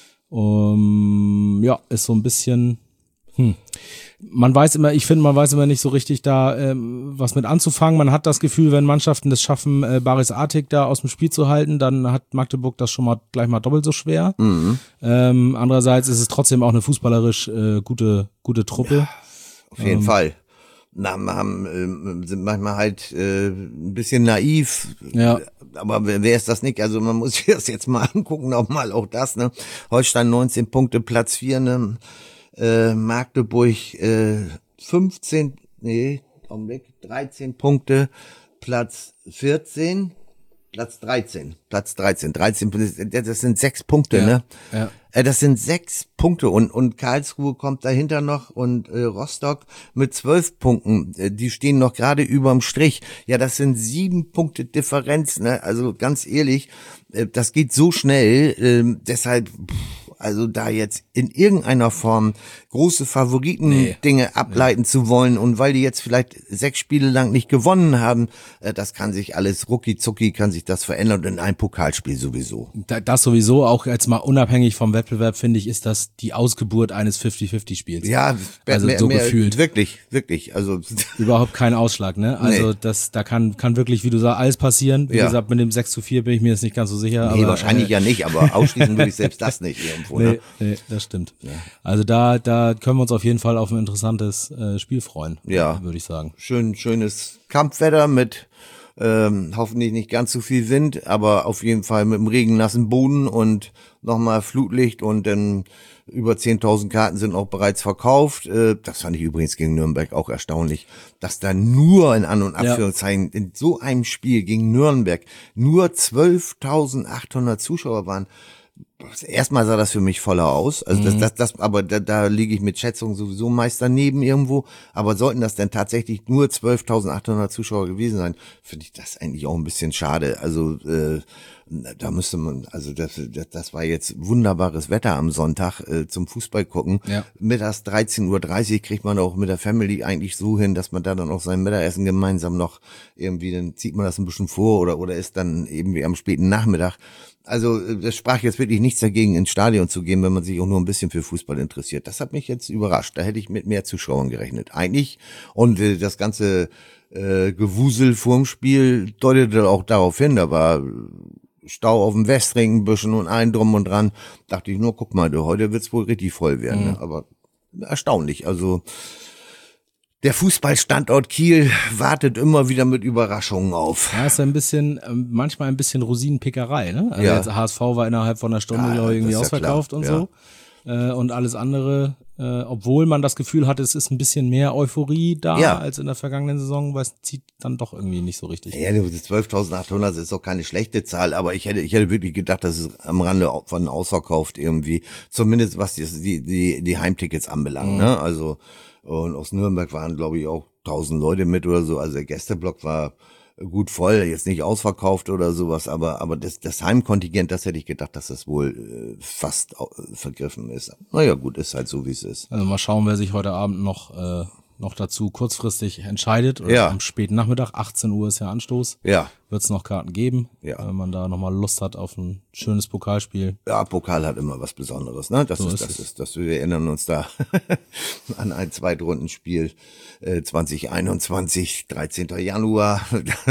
[SPEAKER 1] um, ja, ist so ein bisschen, hm. man weiß immer, ich finde, man weiß immer nicht so richtig da, ähm, was mit anzufangen. Man hat das Gefühl, wenn Mannschaften das schaffen, äh, Baris Artik da aus dem Spiel zu halten, dann hat Magdeburg das schon mal gleich mal doppelt so schwer. Mhm. Ähm, andererseits ist es trotzdem auch eine fußballerisch äh, gute, gute Truppe.
[SPEAKER 2] Ja, auf jeden
[SPEAKER 1] ähm,
[SPEAKER 2] Fall. Na, haben, sind manchmal halt äh, ein bisschen naiv,
[SPEAKER 1] ja.
[SPEAKER 2] aber wer, wer ist das nicht? Also man muss sich das jetzt mal angucken, auch mal auch das, ne? Holstein neunzehn Punkte, Platz vier, ne? Äh, Magdeburg äh, fünfzehn, nee, Augenblick, dreizehn Punkte, Platz vierzehn, Platz dreizehn, Platz dreizehn, dreizehn, das sind sechs Punkte,
[SPEAKER 1] ja.
[SPEAKER 2] ne?
[SPEAKER 1] Ja.
[SPEAKER 2] Das sind sechs Punkte und und Karlsruhe kommt dahinter noch und äh, Rostock mit zwölf Punkten. Äh, die stehen noch gerade überm Strich. Ja, das sind sieben Punkte Differenz. Ne? Also ganz ehrlich, äh, das geht so schnell. Äh, deshalb, pff, also da jetzt in irgendeiner Form große Favoriten-Dinge nee. ableiten nee. zu wollen und weil die jetzt vielleicht sechs Spiele lang nicht gewonnen haben, äh, das kann sich alles rucki zucki, kann sich das verändern und in einem Pokalspiel sowieso.
[SPEAKER 1] Das sowieso, auch jetzt mal unabhängig vom Wettbewerb, finde ich, ist das die Ausgeburt eines fünfzig fünfzig Spiels.
[SPEAKER 2] Ja,
[SPEAKER 1] also
[SPEAKER 2] mehr,
[SPEAKER 1] so
[SPEAKER 2] mehr,
[SPEAKER 1] gefühlt.
[SPEAKER 2] Wirklich, wirklich. Also
[SPEAKER 1] überhaupt kein Ausschlag, ne? Also nee. das, da kann kann wirklich, wie du sagst, alles passieren. Wie ja. gesagt, mit dem sechs zu vier bin ich mir jetzt nicht ganz so sicher.
[SPEAKER 2] Nee,
[SPEAKER 1] aber,
[SPEAKER 2] wahrscheinlich äh, ja nicht, aber ausschließen würde ich selbst das nicht irgendwo.
[SPEAKER 1] Nee,
[SPEAKER 2] ne?
[SPEAKER 1] nee, das stimmt. Ja. Also da da können wir uns auf jeden Fall auf ein interessantes äh, Spiel freuen,
[SPEAKER 2] ja.
[SPEAKER 1] würde ich sagen.
[SPEAKER 2] Schön, schönes Kampfwetter mit ähm, hoffentlich nicht ganz so viel Wind, aber auf jeden Fall mit dem regennassen Boden und nochmal Flutlicht und dann über zehntausend Karten sind auch bereits verkauft. Äh, das fand ich übrigens gegen Nürnberg auch erstaunlich, dass da nur in An- und Abführungszeichen ja. in so einem Spiel gegen Nürnberg nur zwölftausendachthundert Zuschauer waren. Erstmal sah das für mich voller aus, also das, das, das, aber da, da liege ich mit Schätzungen sowieso meist daneben irgendwo, aber sollten das denn tatsächlich nur zwölftausendachthundert Zuschauer gewesen sein, finde ich das eigentlich auch ein bisschen schade, also äh, da müsste man, also das, das, das war jetzt wunderbares Wetter am Sonntag äh, zum Fußball gucken,
[SPEAKER 1] ja.
[SPEAKER 2] mittags dreizehn Uhr dreißig kriegt man auch mit der Family eigentlich so hin, dass man da dann auch sein Mittagessen gemeinsam noch irgendwie, dann zieht man das ein bisschen vor oder oder ist dann eben wie am späten Nachmittag. Also das sprach jetzt wirklich nichts dagegen, ins Stadion zu gehen, wenn man sich auch nur ein bisschen für Fußball interessiert. Das hat mich jetzt überrascht. Da hätte ich mit mehr Zuschauern gerechnet. Eigentlich. Und äh, das ganze äh, Gewusel vorm Spiel deutete auch darauf hin. Da war Stau auf dem Westring ein bisschen und ein drum und dran. Dachte ich nur, guck mal, du, heute wird's wohl richtig voll werden. Mhm. Ne? Aber erstaunlich. Also der Fußballstandort Kiel wartet immer wieder mit Überraschungen auf.
[SPEAKER 1] Ja, ist ein bisschen, manchmal ein bisschen Rosinenpickerei, ne? Also
[SPEAKER 2] ja.
[SPEAKER 1] jetzt H S V war innerhalb von einer Stunde,
[SPEAKER 2] ja,
[SPEAKER 1] glaube ich, irgendwie
[SPEAKER 2] ja
[SPEAKER 1] ausverkauft
[SPEAKER 2] klar.
[SPEAKER 1] und
[SPEAKER 2] ja.
[SPEAKER 1] so. äh, und alles andere, äh, obwohl man das Gefühl hatte, es ist ein bisschen mehr Euphorie da
[SPEAKER 2] Ja.
[SPEAKER 1] als in der vergangenen Saison, weil es zieht dann doch irgendwie nicht so richtig.
[SPEAKER 2] Ja, zwölftausendachthundert ist auch keine schlechte Zahl, aber ich hätte, ich hätte wirklich gedacht, dass es am Rande von ausverkauft irgendwie, zumindest was die, die, die, die Heimtickets anbelangt, mhm. ne? Also, und aus Nürnberg waren, glaube ich, auch tausend Leute mit oder so, also der Gästeblock war gut voll, jetzt nicht ausverkauft oder sowas, aber aber das das Heimkontingent, das hätte ich gedacht, dass das wohl äh, fast äh, vergriffen ist. Naja, gut, ist halt so, wie es ist.
[SPEAKER 1] Also mal schauen, wer sich heute Abend noch äh, noch dazu kurzfristig entscheidet. Oder
[SPEAKER 2] ja.
[SPEAKER 1] am späten Nachmittag, achtzehn Uhr ist ja Anstoß.
[SPEAKER 2] Ja.
[SPEAKER 1] Wird es noch Karten geben,
[SPEAKER 2] ja.
[SPEAKER 1] wenn man da nochmal Lust hat auf ein schönes Pokalspiel.
[SPEAKER 2] Ja, Pokal hat immer was Besonderes, ne? Das
[SPEAKER 1] so
[SPEAKER 2] ist,
[SPEAKER 1] ist
[SPEAKER 2] das
[SPEAKER 1] es.
[SPEAKER 2] ist, das wir erinnern uns da an ein Zweitrundenspiel äh, zwanzig einundzwanzig, dreizehnten Januar.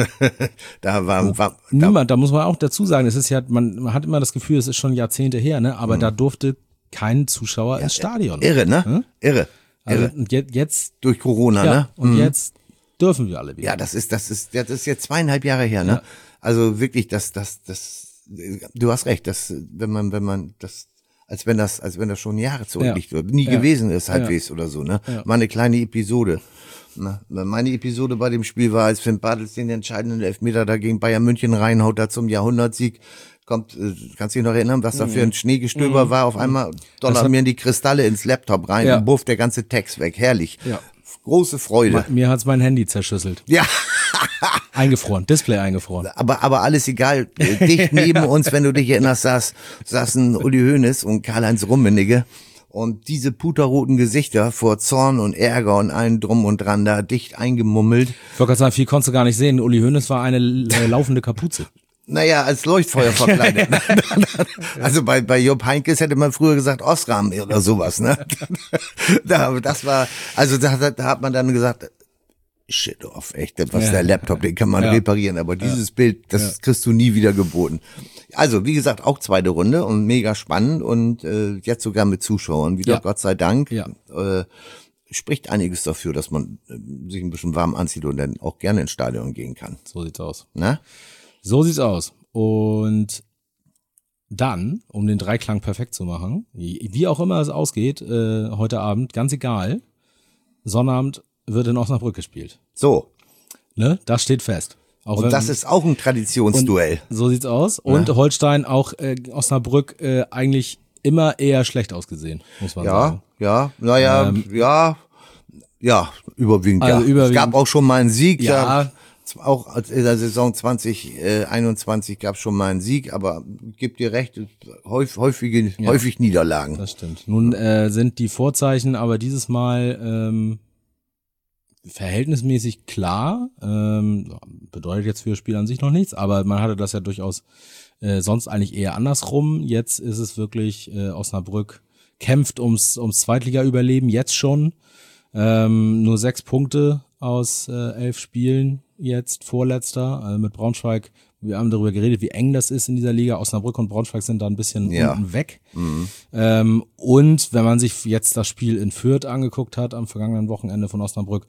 [SPEAKER 2] da war,
[SPEAKER 1] oh,
[SPEAKER 2] war da,
[SPEAKER 1] niemand, da muss man auch dazu sagen, es ist ja, man, man hat immer das Gefühl, es ist schon Jahrzehnte her, ne? Aber mhm. da durfte kein Zuschauer ja, ins Stadion.
[SPEAKER 2] Irre, ne? Hm? Irre.
[SPEAKER 1] Also, und jetzt, jetzt
[SPEAKER 2] durch Corona,
[SPEAKER 1] ja,
[SPEAKER 2] ne?
[SPEAKER 1] Und
[SPEAKER 2] mhm.
[SPEAKER 1] jetzt dürfen wir alle wieder.
[SPEAKER 2] Ja, das ist, das ist, das ist jetzt zweieinhalb Jahre her, ne? Ja. Also wirklich, das, das, das, du hast recht, das, wenn man, wenn man das, als wenn das, als wenn das schon Jahre zurückliegt, ja. nie ja. gewesen ist, halbwegs ja. oder so, ne? Ja. Mal eine kleine Episode. Na, meine Episode bei dem Spiel war, als Finn Bartels den entscheidenden Elfmeter da gegen Bayern München reinhaut, da zum Jahrhundertsieg. Kommt, kannst du dich noch erinnern, was da für ein Schneegestöber mhm. war? Auf einmal donnern mir die Kristalle ins Laptop rein ja. und buff der ganze Text weg. Herrlich. Ja. Große Freude.
[SPEAKER 1] Mir hat's mein Handy zerschüsselt.
[SPEAKER 2] Ja.
[SPEAKER 1] Eingefroren, Display eingefroren.
[SPEAKER 2] Aber, aber alles egal. Dicht neben uns, wenn du dich erinnerst, saß, saßen Uli Hoeneß und Karl-Heinz Rummenigge. Und diese puterroten Gesichter vor Zorn und Ärger und allem drum und dran da dicht eingemummelt.
[SPEAKER 1] Ich wollte gerade sagen, viel konntest du gar nicht sehen. Uli Hoeneß war eine äh, laufende Kapuze.
[SPEAKER 2] Naja, als Leuchtfeuer verkleidet. Also bei, bei Jupp Heynckes hätte man früher gesagt Osram oder sowas, ne? Das war, also da, da hat man dann gesagt, shit off, echt, was ja. der Laptop, den kann man ja. reparieren, aber dieses ja. Bild, das ja. kriegst du nie wieder geboten. Also, wie gesagt, auch zweite Runde und mega spannend und äh, jetzt sogar mit Zuschauern wieder, ja. Gott sei Dank.
[SPEAKER 1] Ja.
[SPEAKER 2] Äh, spricht einiges dafür, dass man äh, sich ein bisschen warm anzieht und dann auch gerne ins Stadion gehen kann.
[SPEAKER 1] So sieht's aus.
[SPEAKER 2] Na?
[SPEAKER 1] So sieht's aus. Und dann, um den Dreiklang perfekt zu machen, wie auch immer es ausgeht, äh, heute Abend, ganz egal, Sonnabend wird in Osnabrück gespielt.
[SPEAKER 2] So.
[SPEAKER 1] Ne? Das steht fest. Auch
[SPEAKER 2] und
[SPEAKER 1] wenn,
[SPEAKER 2] das ist auch ein Traditionsduell.
[SPEAKER 1] So sieht's aus. Und ja. Holstein, auch äh, Osnabrück, äh, eigentlich immer eher schlecht ausgesehen, muss man
[SPEAKER 2] ja,
[SPEAKER 1] sagen.
[SPEAKER 2] Ja, ja, naja, ähm, ja, ja, überwiegend,
[SPEAKER 1] also
[SPEAKER 2] ja.
[SPEAKER 1] Überwiegend,
[SPEAKER 2] es gab auch schon mal einen Sieg.
[SPEAKER 1] Ja.
[SPEAKER 2] Da, auch in der Saison zwanzig einundzwanzig gab es schon mal einen Sieg, aber gibt dir recht, häufig, häufige, ja, häufig Niederlagen.
[SPEAKER 1] Das stimmt. Nun äh, sind die Vorzeichen aber dieses Mal ähm, verhältnismäßig klar. Ähm, bedeutet jetzt für das Spiel an sich noch nichts, aber man hatte das ja durchaus äh, sonst eigentlich eher andersrum. Jetzt ist es wirklich, äh, Osnabrück kämpft ums, ums Zweitliga-Überleben, jetzt schon. Ähm, nur sechs Punkte aus äh, elf Spielen jetzt, vorletzter, also mit Braunschweig. Wir haben darüber geredet, wie eng das ist in dieser Liga. Osnabrück und Braunschweig sind da ein bisschen
[SPEAKER 2] ja.
[SPEAKER 1] unten weg.
[SPEAKER 2] Mhm.
[SPEAKER 1] Ähm, und wenn man sich jetzt das Spiel in Fürth angeguckt hat, am vergangenen Wochenende von Osnabrück,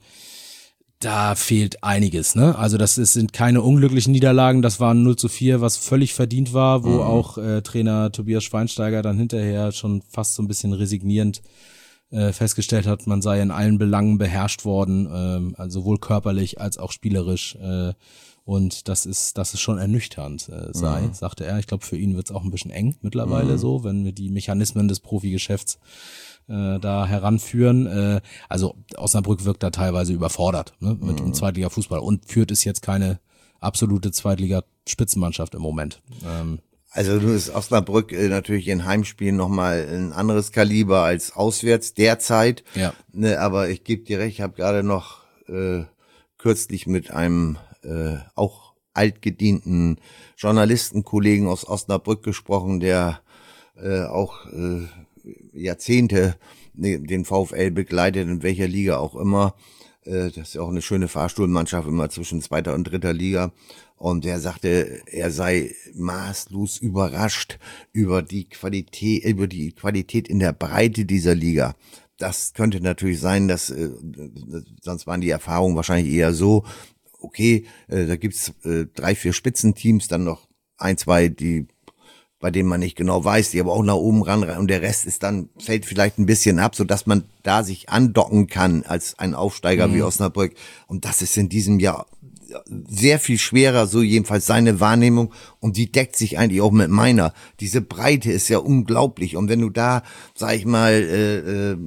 [SPEAKER 1] da fehlt einiges, ne? Also das ist, sind keine unglücklichen Niederlagen, das war ein null zu vier, was völlig verdient war, wo mhm. auch äh, Trainer Tobias Schweinsteiger dann hinterher schon fast so ein bisschen resignierend äh, festgestellt hat, man sei in allen Belangen beherrscht worden, ähm, also sowohl körperlich als auch spielerisch, äh, und das ist das ist schon ernüchternd äh, sei, mhm. sagte er. Ich glaube, für ihn wird es auch ein bisschen eng mittlerweile mhm. so, wenn wir die Mechanismen des Profigeschäfts äh, da heranführen. Äh, also Osnabrück wirkt da teilweise überfordert, ne, mit dem mhm. Zweitliga-Fußball, und Fürth ist jetzt keine absolute Zweitliga-Spitzenmannschaft im Moment. Ähm,
[SPEAKER 2] Also nun ist Osnabrück äh, natürlich in Heimspielen nochmal ein anderes Kaliber als auswärts derzeit.
[SPEAKER 1] Ja.
[SPEAKER 2] Ne, aber ich gebe dir recht, ich habe gerade noch äh, kürzlich mit einem äh, auch altgedienten Journalistenkollegen aus Osnabrück gesprochen, der äh, auch äh, Jahrzehnte den VfL begleitet, in welcher Liga auch immer. Äh, das ist ja auch eine schöne Fahrstuhlmannschaft, immer zwischen zweiter und dritter Liga. Und er sagte, er sei maßlos überrascht über die Qualität, über die Qualität in der Breite dieser Liga. Das könnte natürlich sein, dass äh, sonst waren die Erfahrungen wahrscheinlich eher so, okay, äh, da gibt's äh, drei, vier Spitzenteams, dann noch ein, zwei, die bei denen man nicht genau weiß, die aber auch nach oben ran, und der Rest ist dann, fällt vielleicht ein bisschen ab, so dass man da sich andocken kann als ein Aufsteiger mhm. wie Osnabrück. Und das ist in diesem Jahr sehr viel schwerer, so jedenfalls seine Wahrnehmung, und die deckt sich eigentlich auch mit meiner. Diese Breite ist ja unglaublich, und wenn du da, sag ich mal, äh, äh,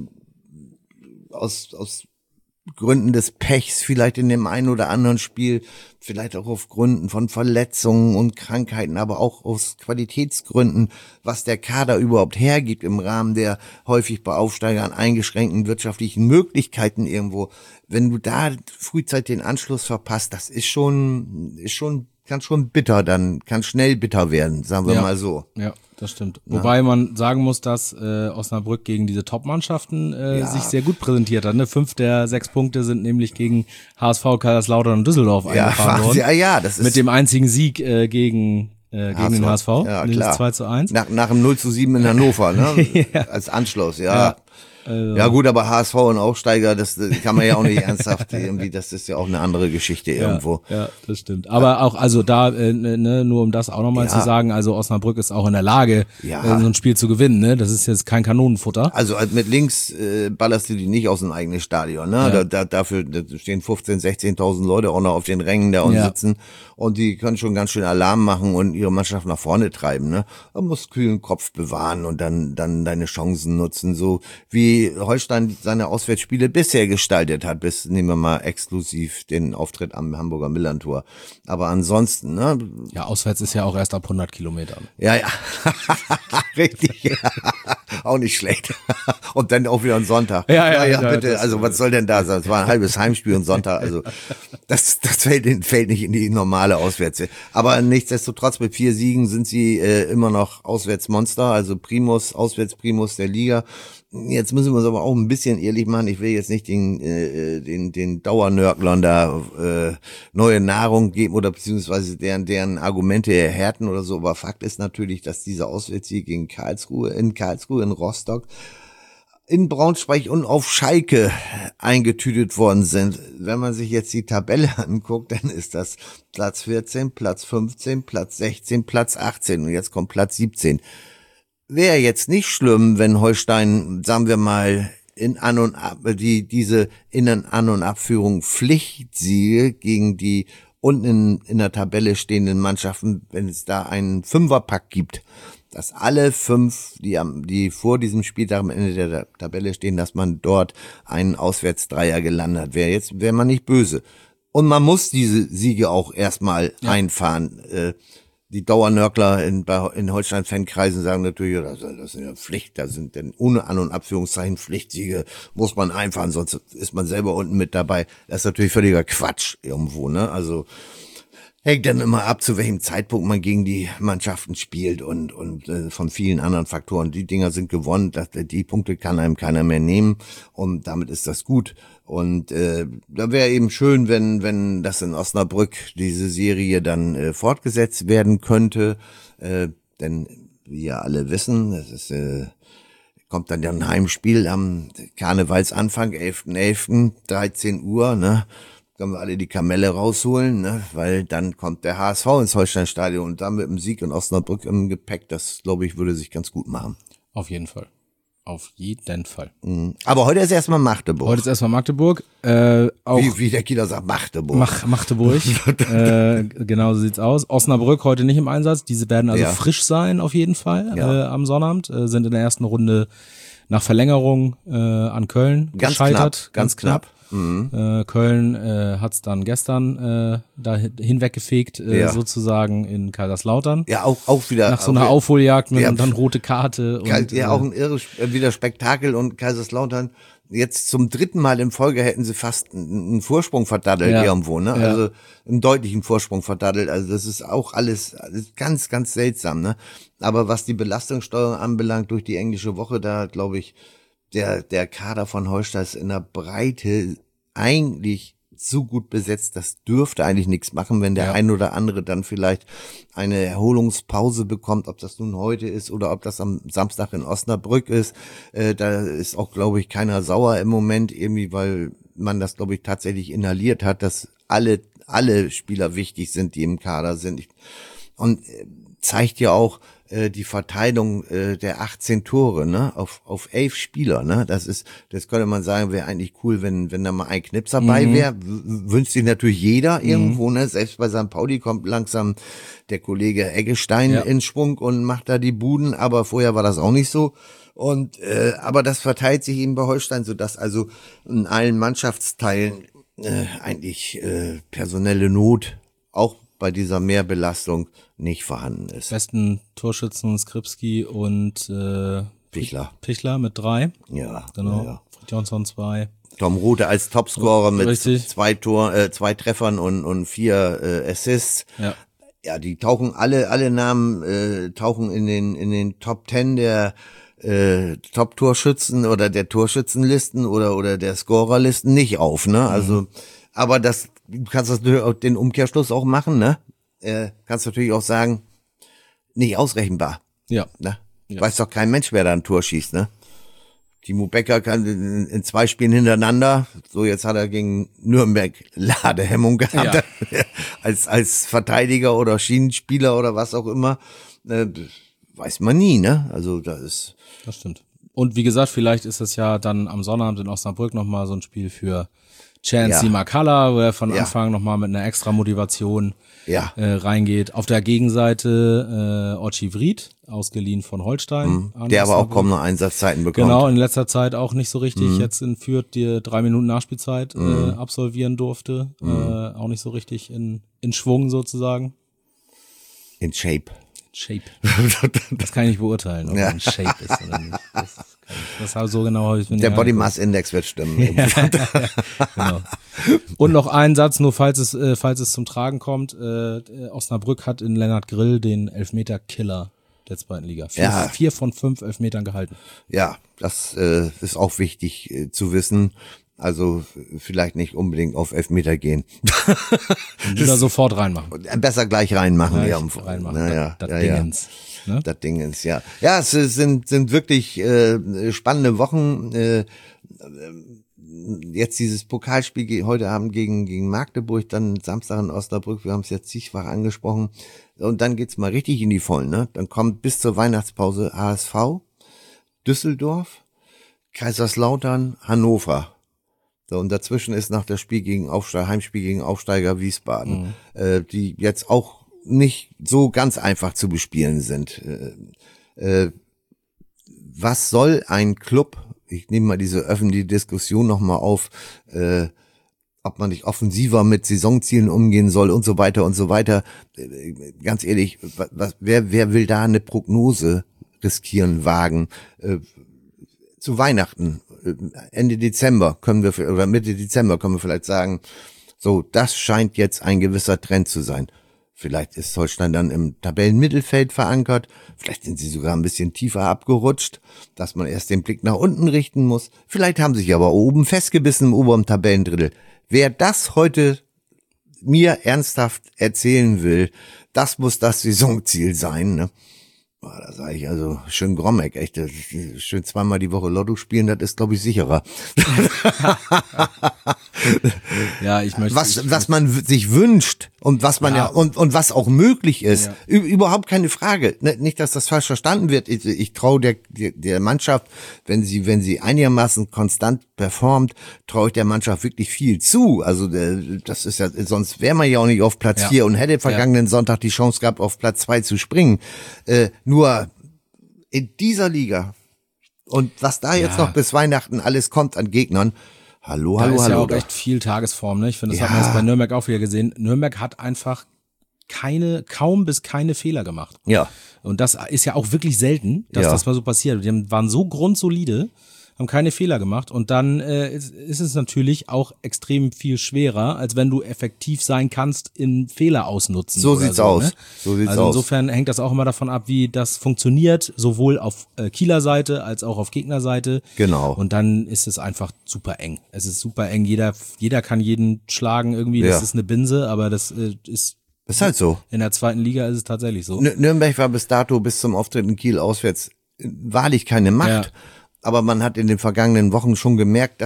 [SPEAKER 2] aus aus Gründen des Pechs vielleicht in dem einen oder anderen Spiel, vielleicht auch auf Gründen von Verletzungen und Krankheiten, aber auch aus Qualitätsgründen, was der Kader überhaupt hergibt im Rahmen der häufig bei Aufsteigern eingeschränkten wirtschaftlichen Möglichkeiten irgendwo. Wenn du da frühzeitig den Anschluss verpasst, das ist schon, ist schon, kann schon bitter, dann kann schnell bitter werden, sagen wir
[SPEAKER 1] ja,
[SPEAKER 2] mal so.
[SPEAKER 1] Ja, das stimmt. Ja. Wobei man sagen muss, dass äh, Osnabrück gegen diese Top-Mannschaften äh, ja. sich sehr gut präsentiert hat. Ne? Fünf der sechs Punkte sind nämlich gegen H S V, Kaiserslautern und Düsseldorf
[SPEAKER 2] ja,
[SPEAKER 1] eingefahren worden.
[SPEAKER 2] Ja, ja, das ist
[SPEAKER 1] mit dem einzigen Sieg äh, gegen äh, gegen H S V. Den H S V,
[SPEAKER 2] ja, klar.
[SPEAKER 1] zwei zu eins.
[SPEAKER 2] Nach, nach dem null zu sieben in Hannover, ne? ja. Als Anschluss, ja. ja. Also. Ja gut, aber H S V und Aufsteiger, das, das kann man ja auch nicht ernsthaft irgendwie, das ist ja auch eine andere Geschichte irgendwo.
[SPEAKER 1] Ja, ja, das stimmt. Aber auch, also da, äh, ne, nur um das auch nochmal ja. zu sagen, also Osnabrück ist auch in der Lage, ja. äh, so ein Spiel zu gewinnen, ne? Das ist jetzt kein Kanonenfutter.
[SPEAKER 2] Also mit links äh, ballerst du die nicht aus dem eigenen Stadion, ne? Ja. Da, da, dafür da stehen fünfzehntausend, sechzehntausend Leute auch noch auf den Rängen da und ja. sitzen, und die können schon ganz schön Alarm machen und ihre Mannschaft nach vorne treiben, ne? Man muss kühlen Kopf bewahren und dann, dann deine Chancen nutzen, so wie Holstein seine Auswärtsspiele bisher gestaltet hat, bis, nehmen wir mal exklusiv den Auftritt am Hamburger Millantor. Aber ansonsten, ne?
[SPEAKER 1] Ja, auswärts ist ja auch erst ab hundert Kilometern.
[SPEAKER 2] Ja, ja. Richtig. Ja. Auch nicht schlecht. Und dann auch wieder ein Sonntag.
[SPEAKER 1] Ja, ja,
[SPEAKER 2] ja,
[SPEAKER 1] ja
[SPEAKER 2] bitte. Also was soll denn da sein? Es war ein halbes Heimspiel und Sonntag. Also das, das fällt, fällt nicht in die normale Auswärts. Aber nichtsdestotrotz, mit vier Siegen sind sie äh, immer noch Auswärtsmonster, also Primus, Auswärtsprimus der Liga. Jetzt müssen wir uns aber auch ein bisschen ehrlich machen. Ich will jetzt nicht den äh, den den Dauernörglern da äh, neue Nahrung geben oder beziehungsweise deren deren Argumente erhärten oder so. Aber Fakt ist natürlich, dass diese Auswärtssieg gegen Karlsruhe, in Karlsruhe, in Rostock, in Braunschweig und auf Schalke eingetütet worden sind. Wenn man sich jetzt die Tabelle anguckt, dann ist das Platz vierzehn, Platz fünfzehn, Platz sechzehn, Platz achtzehn und jetzt kommt Platz siebzehn. Wäre jetzt nicht schlimm, wenn Holstein, sagen wir mal, in An- und Ab, die, diese Innen-, An- und Abführung Pflichtsiege gegen die unten in, in der Tabelle stehenden Mannschaften, wenn es da einen Fünferpack gibt, dass alle fünf, die am, die vor diesem Spieltag am Ende der Tabelle stehen, dass man dort einen Auswärtsdreier gelandet wäre. Jetzt wäre man nicht böse. Und man muss diese Siege auch erstmal ja. einfahren. Äh, Die Dauernörkler in, in Holstein-Fankreisen sagen natürlich, das, das ist eine Pflicht, da sind denn ohne An- und Abführungszeichen Pflichtsiege, muss man einfahren, sonst ist man selber unten mit dabei. Das ist natürlich völliger Quatsch irgendwo, ne? Also hängt dann immer ab, zu welchem Zeitpunkt man gegen die Mannschaften spielt und und äh, von vielen anderen Faktoren. Die Dinger sind gewonnen, das, die Punkte kann einem keiner mehr nehmen, und damit ist das gut. Und äh, da wäre eben schön, wenn wenn das in Osnabrück diese Serie dann äh, fortgesetzt werden könnte, äh, denn wie ja alle wissen, es ist äh, kommt dann ja ein Heimspiel am Karnevalsanfang, elften elften, dreizehn Uhr, ne? Können wir alle die Kamelle rausholen, ne? Weil dann kommt der H S V ins Holsteinstadion, und dann mit dem Sieg in Osnabrück im Gepäck, das glaube ich würde sich ganz gut machen.
[SPEAKER 1] Auf jeden Fall. Auf jeden Fall.
[SPEAKER 2] Aber heute ist erstmal Magdeburg.
[SPEAKER 1] Heute ist erstmal Magdeburg. Äh, auch
[SPEAKER 2] wie, wie der Kieler sagt, Magdeburg.
[SPEAKER 1] Mach, Magdeburg. äh, genau so sieht's aus. Osnabrück heute nicht im Einsatz. Diese werden also ja. frisch sein auf jeden Fall ja. äh, am Sonnabend. Äh, sind in der ersten Runde nach Verlängerung äh, an Köln
[SPEAKER 2] ganz
[SPEAKER 1] gescheitert.
[SPEAKER 2] Knapp, ganz knapp. knapp.
[SPEAKER 1] Mhm. Äh, Köln äh, hat's dann gestern äh, da hinweggefegt, äh, ja. sozusagen in Kaiserslautern.
[SPEAKER 2] Ja, auch auch wieder
[SPEAKER 1] nach so einer
[SPEAKER 2] wieder,
[SPEAKER 1] Aufholjagd mit ja, und dann rote Karte. Und,
[SPEAKER 2] ja, auch ein irres wieder Spektakel, und Kaiserslautern jetzt zum dritten Mal in Folge hätten sie fast einen Vorsprung verdaddelt ja. irgendwo, ne? Ja. Also einen deutlichen Vorsprung verdaddelt. Also das ist auch alles, alles ganz, ganz seltsam, ne? Aber was die Belastungssteuerung anbelangt durch die englische Woche, da glaube ich, der der Kader von Holstein ist in der Breite eigentlich so gut besetzt, das dürfte eigentlich nichts machen, wenn der ja. ein oder andere dann vielleicht eine Erholungspause bekommt, ob das nun heute ist oder ob das am Samstag in Osnabrück ist. Äh, da ist auch, glaube ich, keiner sauer im Moment irgendwie, weil man das, glaube ich, tatsächlich inhaliert hat, dass alle alle Spieler wichtig sind, die im Kader sind. Ich, und äh, zeigt ja auch äh, die Verteilung äh, der achtzehn Tore, ne, auf auf elf Spieler, ne, das ist, das könnte man sagen, wäre eigentlich cool, wenn wenn da mal ein Knipser bei
[SPEAKER 1] Mhm.
[SPEAKER 2] wäre, W- wünscht sich natürlich jeder irgendwo, ne, selbst bei Sankt Pauli kommt langsam der Kollege Eggestein
[SPEAKER 1] Ja.
[SPEAKER 2] in Schwung und macht da die Buden, aber vorher war das auch nicht so. Und äh, aber das verteilt sich eben bei Holstein, so dass also in allen Mannschaftsteilen äh, eigentlich äh, personelle Not auch bei dieser Mehrbelastung nicht vorhanden ist.
[SPEAKER 1] Besten Torschützen Skripski und äh,
[SPEAKER 2] Pichler.
[SPEAKER 1] Pichler mit drei.
[SPEAKER 2] Ja,
[SPEAKER 1] Genau.
[SPEAKER 2] ja, ja.
[SPEAKER 1] Johnson zwei.
[SPEAKER 2] Tom Rothe als Topscorer mit
[SPEAKER 1] Richtig.
[SPEAKER 2] zwei Tor, äh, zwei Treffern und und vier äh, Assists.
[SPEAKER 1] Ja.
[SPEAKER 2] Ja, die tauchen alle alle Namen äh, tauchen in den in den Top Ten der äh, Top-Torschützen oder der Torschützenlisten oder oder der Scorerlisten nicht auf, ne? Also, aber das du kannst das natürlich auch den Umkehrschluss auch machen, ne? Äh, kannst natürlich auch sagen, nicht ausrechenbar,
[SPEAKER 1] Ja.
[SPEAKER 2] ne?
[SPEAKER 1] Ja.
[SPEAKER 2] Weiß doch kein Mensch, wer da ein Tor schießt, ne? Timo Becker kann in, in zwei Spielen hintereinander, so jetzt hat er gegen Nürnberg Ladehemmung gehabt,
[SPEAKER 1] Ja.
[SPEAKER 2] als als Verteidiger oder Schienenspieler oder was auch immer, äh, weiß man nie, ne? Also das ist
[SPEAKER 1] Das stimmt. Und wie gesagt, vielleicht ist es ja dann am Sonnabend in Osnabrück nochmal so ein Spiel für Chancey
[SPEAKER 2] Ja.
[SPEAKER 1] Makala, wo er von
[SPEAKER 2] Ja.
[SPEAKER 1] Anfang nochmal mit einer extra Motivation
[SPEAKER 2] ja
[SPEAKER 1] äh, reingeht. Auf der Gegenseite äh, Ochi Vried, ausgeliehen von Holstein. an
[SPEAKER 2] der aber auch
[SPEAKER 1] Osnabrück.
[SPEAKER 2] kaum noch Einsatzzeiten bekommt.
[SPEAKER 1] Genau, in letzter Zeit auch nicht so richtig. Jetzt in Fürth die drei Minuten Nachspielzeit äh, absolvieren durfte. Äh, auch nicht so richtig in, in Schwung sozusagen.
[SPEAKER 2] In Shape.
[SPEAKER 1] Shape. Das kann ich nicht beurteilen, ob
[SPEAKER 2] Ja.
[SPEAKER 1] er in Shape ist oder nicht. Das, kann ich, das habe so genau habe ich mir
[SPEAKER 2] Der
[SPEAKER 1] nicht
[SPEAKER 2] Body
[SPEAKER 1] angeguckt.
[SPEAKER 2] Mass Index wird stimmen.
[SPEAKER 1] Genau. Und noch ein Satz, nur falls es, äh, falls es zum Tragen kommt. Äh, Osnabrück hat in Lennart Grill den Elfmeter-Killer der zweiten Liga. Vier,
[SPEAKER 2] Ja.
[SPEAKER 1] vier von fünf Elfmetern gehalten.
[SPEAKER 2] Ja, das äh, ist auch wichtig äh, zu wissen. Also äh, vielleicht nicht unbedingt auf Elfmeter gehen.
[SPEAKER 1] Und wieder sofort reinmachen.
[SPEAKER 2] Besser gleich reinmachen.
[SPEAKER 1] Gleich
[SPEAKER 2] ja,
[SPEAKER 1] reinmachen.
[SPEAKER 2] Naja,
[SPEAKER 1] das
[SPEAKER 2] ja,
[SPEAKER 1] das
[SPEAKER 2] ja.
[SPEAKER 1] Dingens. Ne?
[SPEAKER 2] Das Dingens, ja. Ja, es sind sind wirklich äh, spannende Wochen. Äh, jetzt dieses Pokalspiel ge- heute Abend gegen gegen Magdeburg, dann Samstag in Osnabrück. Wir haben es jetzt zigfach angesprochen. Und dann geht's mal richtig in die Vollen. Ne? Dann kommt bis zur Weihnachtspause H S V, Düsseldorf, Kaiserslautern, Hannover. So, und dazwischen ist noch das Spiel gegen Aufsteiger, Heimspiel gegen Aufsteiger Wiesbaden, mhm. äh, die jetzt auch nicht so ganz einfach zu bespielen sind. Äh, äh, was soll ein Club, ich nehme mal diese öffentliche Diskussion nochmal auf, äh, ob man nicht offensiver mit Saisonzielen umgehen soll und so weiter und so weiter. Äh, ganz ehrlich, was, wer, wer will da eine Prognose riskieren, wagen? Äh, zu Weihnachten, Ende Dezember können wir, oder Mitte Dezember können wir vielleicht sagen, so, das scheint jetzt ein gewisser Trend zu sein. Vielleicht ist Holstein dann im Tabellenmittelfeld verankert, vielleicht sind sie sogar ein bisschen tiefer abgerutscht, dass man erst den Blick nach unten richten muss. Vielleicht haben sie sich aber oben festgebissen im oberen Tabellendrittel. Wer das heute mir ernsthaft erzählen will, das muss das Saisonziel sein, ne? Da sage ich also, schön Grommeck, echt, das ist schön zweimal die Woche Lotto spielen, das ist, glaube ich, sicherer.
[SPEAKER 1] Ja, ich möchte.
[SPEAKER 2] Was,
[SPEAKER 1] ich,
[SPEAKER 2] was man w- sich wünscht und was man ja,
[SPEAKER 1] Ja.
[SPEAKER 2] und, und was auch möglich ist,
[SPEAKER 1] Ja.
[SPEAKER 2] Ü- überhaupt keine Frage. Ne, nicht, dass das falsch verstanden wird. Ich, ich traue der, der, der Mannschaft, wenn sie, wenn sie einigermaßen konstant performt, traue ich der Mannschaft wirklich viel zu. Also, der, das ist ja, sonst wäre man ja auch nicht auf Platz
[SPEAKER 1] Ja.
[SPEAKER 2] vier und hätte vergangenen Sonntag die Chance gehabt, auf Platz zwei zu springen. Äh, nur in dieser Liga und was da jetzt
[SPEAKER 1] Ja.
[SPEAKER 2] noch bis Weihnachten alles kommt an Gegnern, hallo,
[SPEAKER 1] da
[SPEAKER 2] hallo,
[SPEAKER 1] ist
[SPEAKER 2] hallo.
[SPEAKER 1] ja auch
[SPEAKER 2] da.
[SPEAKER 1] echt viel Tagesform, ne? Ich finde, das
[SPEAKER 2] Ja.
[SPEAKER 1] hat man jetzt bei Nürnberg auch wieder gesehen. Nürnberg hat einfach keine, kaum bis keine Fehler gemacht.
[SPEAKER 2] Ja.
[SPEAKER 1] Und das ist ja auch wirklich selten, dass
[SPEAKER 2] Ja.
[SPEAKER 1] das mal so passiert. Die haben- waren so grundsolide, haben keine Fehler gemacht und dann äh, ist, ist es natürlich auch extrem viel schwerer, als wenn du effektiv sein kannst in Fehler ausnutzen.
[SPEAKER 2] So
[SPEAKER 1] oder
[SPEAKER 2] sieht's
[SPEAKER 1] so,
[SPEAKER 2] aus.
[SPEAKER 1] Ne?
[SPEAKER 2] So sieht's
[SPEAKER 1] also
[SPEAKER 2] aus.
[SPEAKER 1] insofern hängt das auch immer davon ab, wie das funktioniert, sowohl auf äh, Kieler Seite als auch auf Gegnerseite.
[SPEAKER 2] Genau.
[SPEAKER 1] Und dann ist es einfach super eng. Es ist super eng. Jeder, jeder kann jeden schlagen irgendwie. Das
[SPEAKER 2] Ja.
[SPEAKER 1] ist eine Binse, aber das äh, ist
[SPEAKER 2] Ist halt so.
[SPEAKER 1] in der zweiten Liga ist es tatsächlich so.
[SPEAKER 2] N- Nürnberg war bis dato, bis zum Auftritt in Kiel auswärts, äh, wahrlich keine Macht.
[SPEAKER 1] Ja.
[SPEAKER 2] Aber man hat in den vergangenen Wochen schon gemerkt, dass da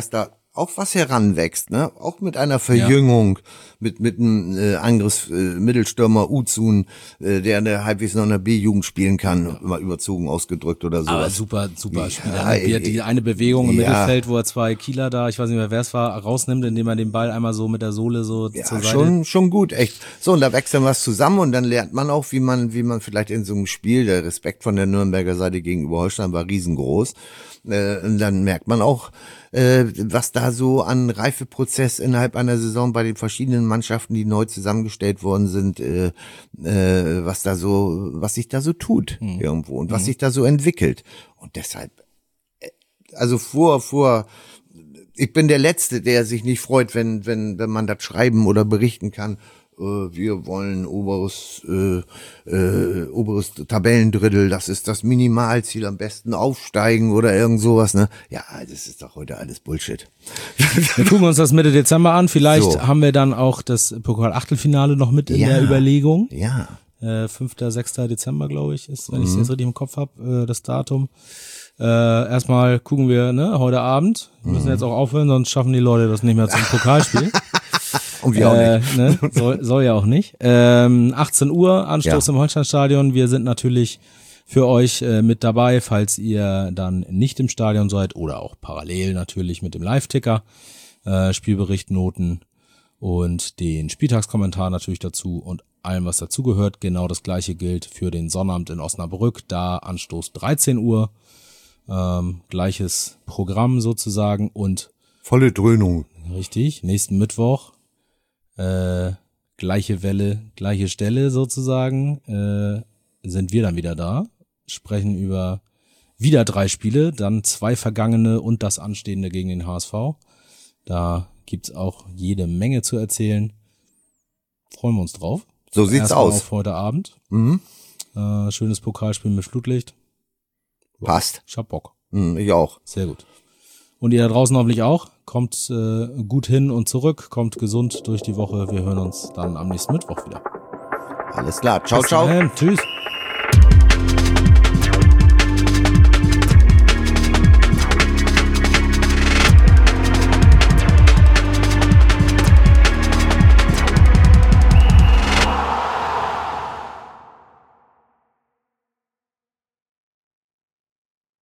[SPEAKER 2] auch was heranwächst, ne? Auch mit einer Verjüngung, ja. mit mit einem äh, Angriffsmittelstürmer äh, Uzun, äh, der, der halbwegs noch in der B-Jugend spielen kann, ja. immer überzogen ausgedrückt oder so.
[SPEAKER 1] Aber super, super Spieler. Ja, ne? Die eine Bewegung im ja. Mittelfeld, wo er zwei Kieler da, ich weiß nicht mehr, wer es war, rausnimmt, indem er den Ball einmal so mit der Sohle so
[SPEAKER 2] ja,
[SPEAKER 1] zur Seite.
[SPEAKER 2] Schon, schon gut, echt. So, und da wächst dann was zusammen und dann lernt man auch, wie man, wie man vielleicht in so einem Spiel, der Respekt von der Nürnberger Seite gegenüber Holstein war riesengroß. Äh, und dann merkt man auch, äh, was da so an Reifeprozess innerhalb einer Saison bei den verschiedenen Mannschaften, die neu zusammengestellt worden sind, äh, äh, was da so, was sich da so tut mhm. irgendwo und was mhm. sich da so entwickelt. Und deshalb, äh, also vor, vor, ich bin der Letzte, der sich nicht freut, wenn, wenn, wenn man das schreiben oder berichten kann. Wir wollen oberes, äh, äh, oberes Tabellendrittel, das ist das Minimalziel, am besten aufsteigen oder irgend sowas, ne? Ja, das ist doch heute alles Bullshit.
[SPEAKER 1] Wir gucken uns das Mitte Dezember an, vielleicht so. Haben wir dann auch das Pokal-Achtelfinale noch mit in
[SPEAKER 2] ja.
[SPEAKER 1] der Überlegung.
[SPEAKER 2] Ja.
[SPEAKER 1] Äh, fünfter, sechster Dezember, glaube ich, ist, wenn mhm. ich es jetzt richtig im Kopf habe, äh, das Datum. Äh, erstmal gucken wir, ne, heute Abend. Wir müssen mhm. jetzt auch aufhören, sonst schaffen die Leute das nicht mehr zum Pokalspiel.
[SPEAKER 2] Und wir
[SPEAKER 1] äh,
[SPEAKER 2] auch nicht.
[SPEAKER 1] Ne? Soll, soll ja auch nicht. Ähm, achtzehn Uhr, Anstoß ja. im Holsteinstadion. Wir sind natürlich für euch äh, mit dabei, falls ihr dann nicht im Stadion seid oder auch parallel natürlich mit dem Live-Ticker, äh, Spielbericht, Noten und den Spieltagskommentar natürlich dazu und allem, was dazugehört. Genau das gleiche gilt für den Sonnabend in Osnabrück, da Anstoß dreizehn Uhr. Ähm, gleiches Programm sozusagen und
[SPEAKER 2] volle Dröhnung.
[SPEAKER 1] Richtig, nächsten Mittwoch äh, gleiche Welle, gleiche Stelle sozusagen, äh, sind wir dann wieder da, sprechen über wieder drei Spiele, dann zwei vergangene und das anstehende gegen den H S V. Da gibt's auch jede Menge zu erzählen. Freuen wir uns drauf.
[SPEAKER 2] So sieht's
[SPEAKER 1] Erstmal
[SPEAKER 2] aus.
[SPEAKER 1] auf heute Abend.
[SPEAKER 2] Mhm.
[SPEAKER 1] Äh, schönes Pokalspiel mit Flutlicht.
[SPEAKER 2] Passt.
[SPEAKER 1] Ich hab Bock.
[SPEAKER 2] Mhm, ich auch.
[SPEAKER 1] Sehr gut. Und ihr da draußen hoffentlich auch. Kommt äh, gut hin und zurück, kommt gesund durch die Woche. Wir hören uns dann am nächsten Mittwoch wieder.
[SPEAKER 2] Alles klar. Ciao,
[SPEAKER 1] Bis
[SPEAKER 2] ciao.
[SPEAKER 1] dahin. Tschüss.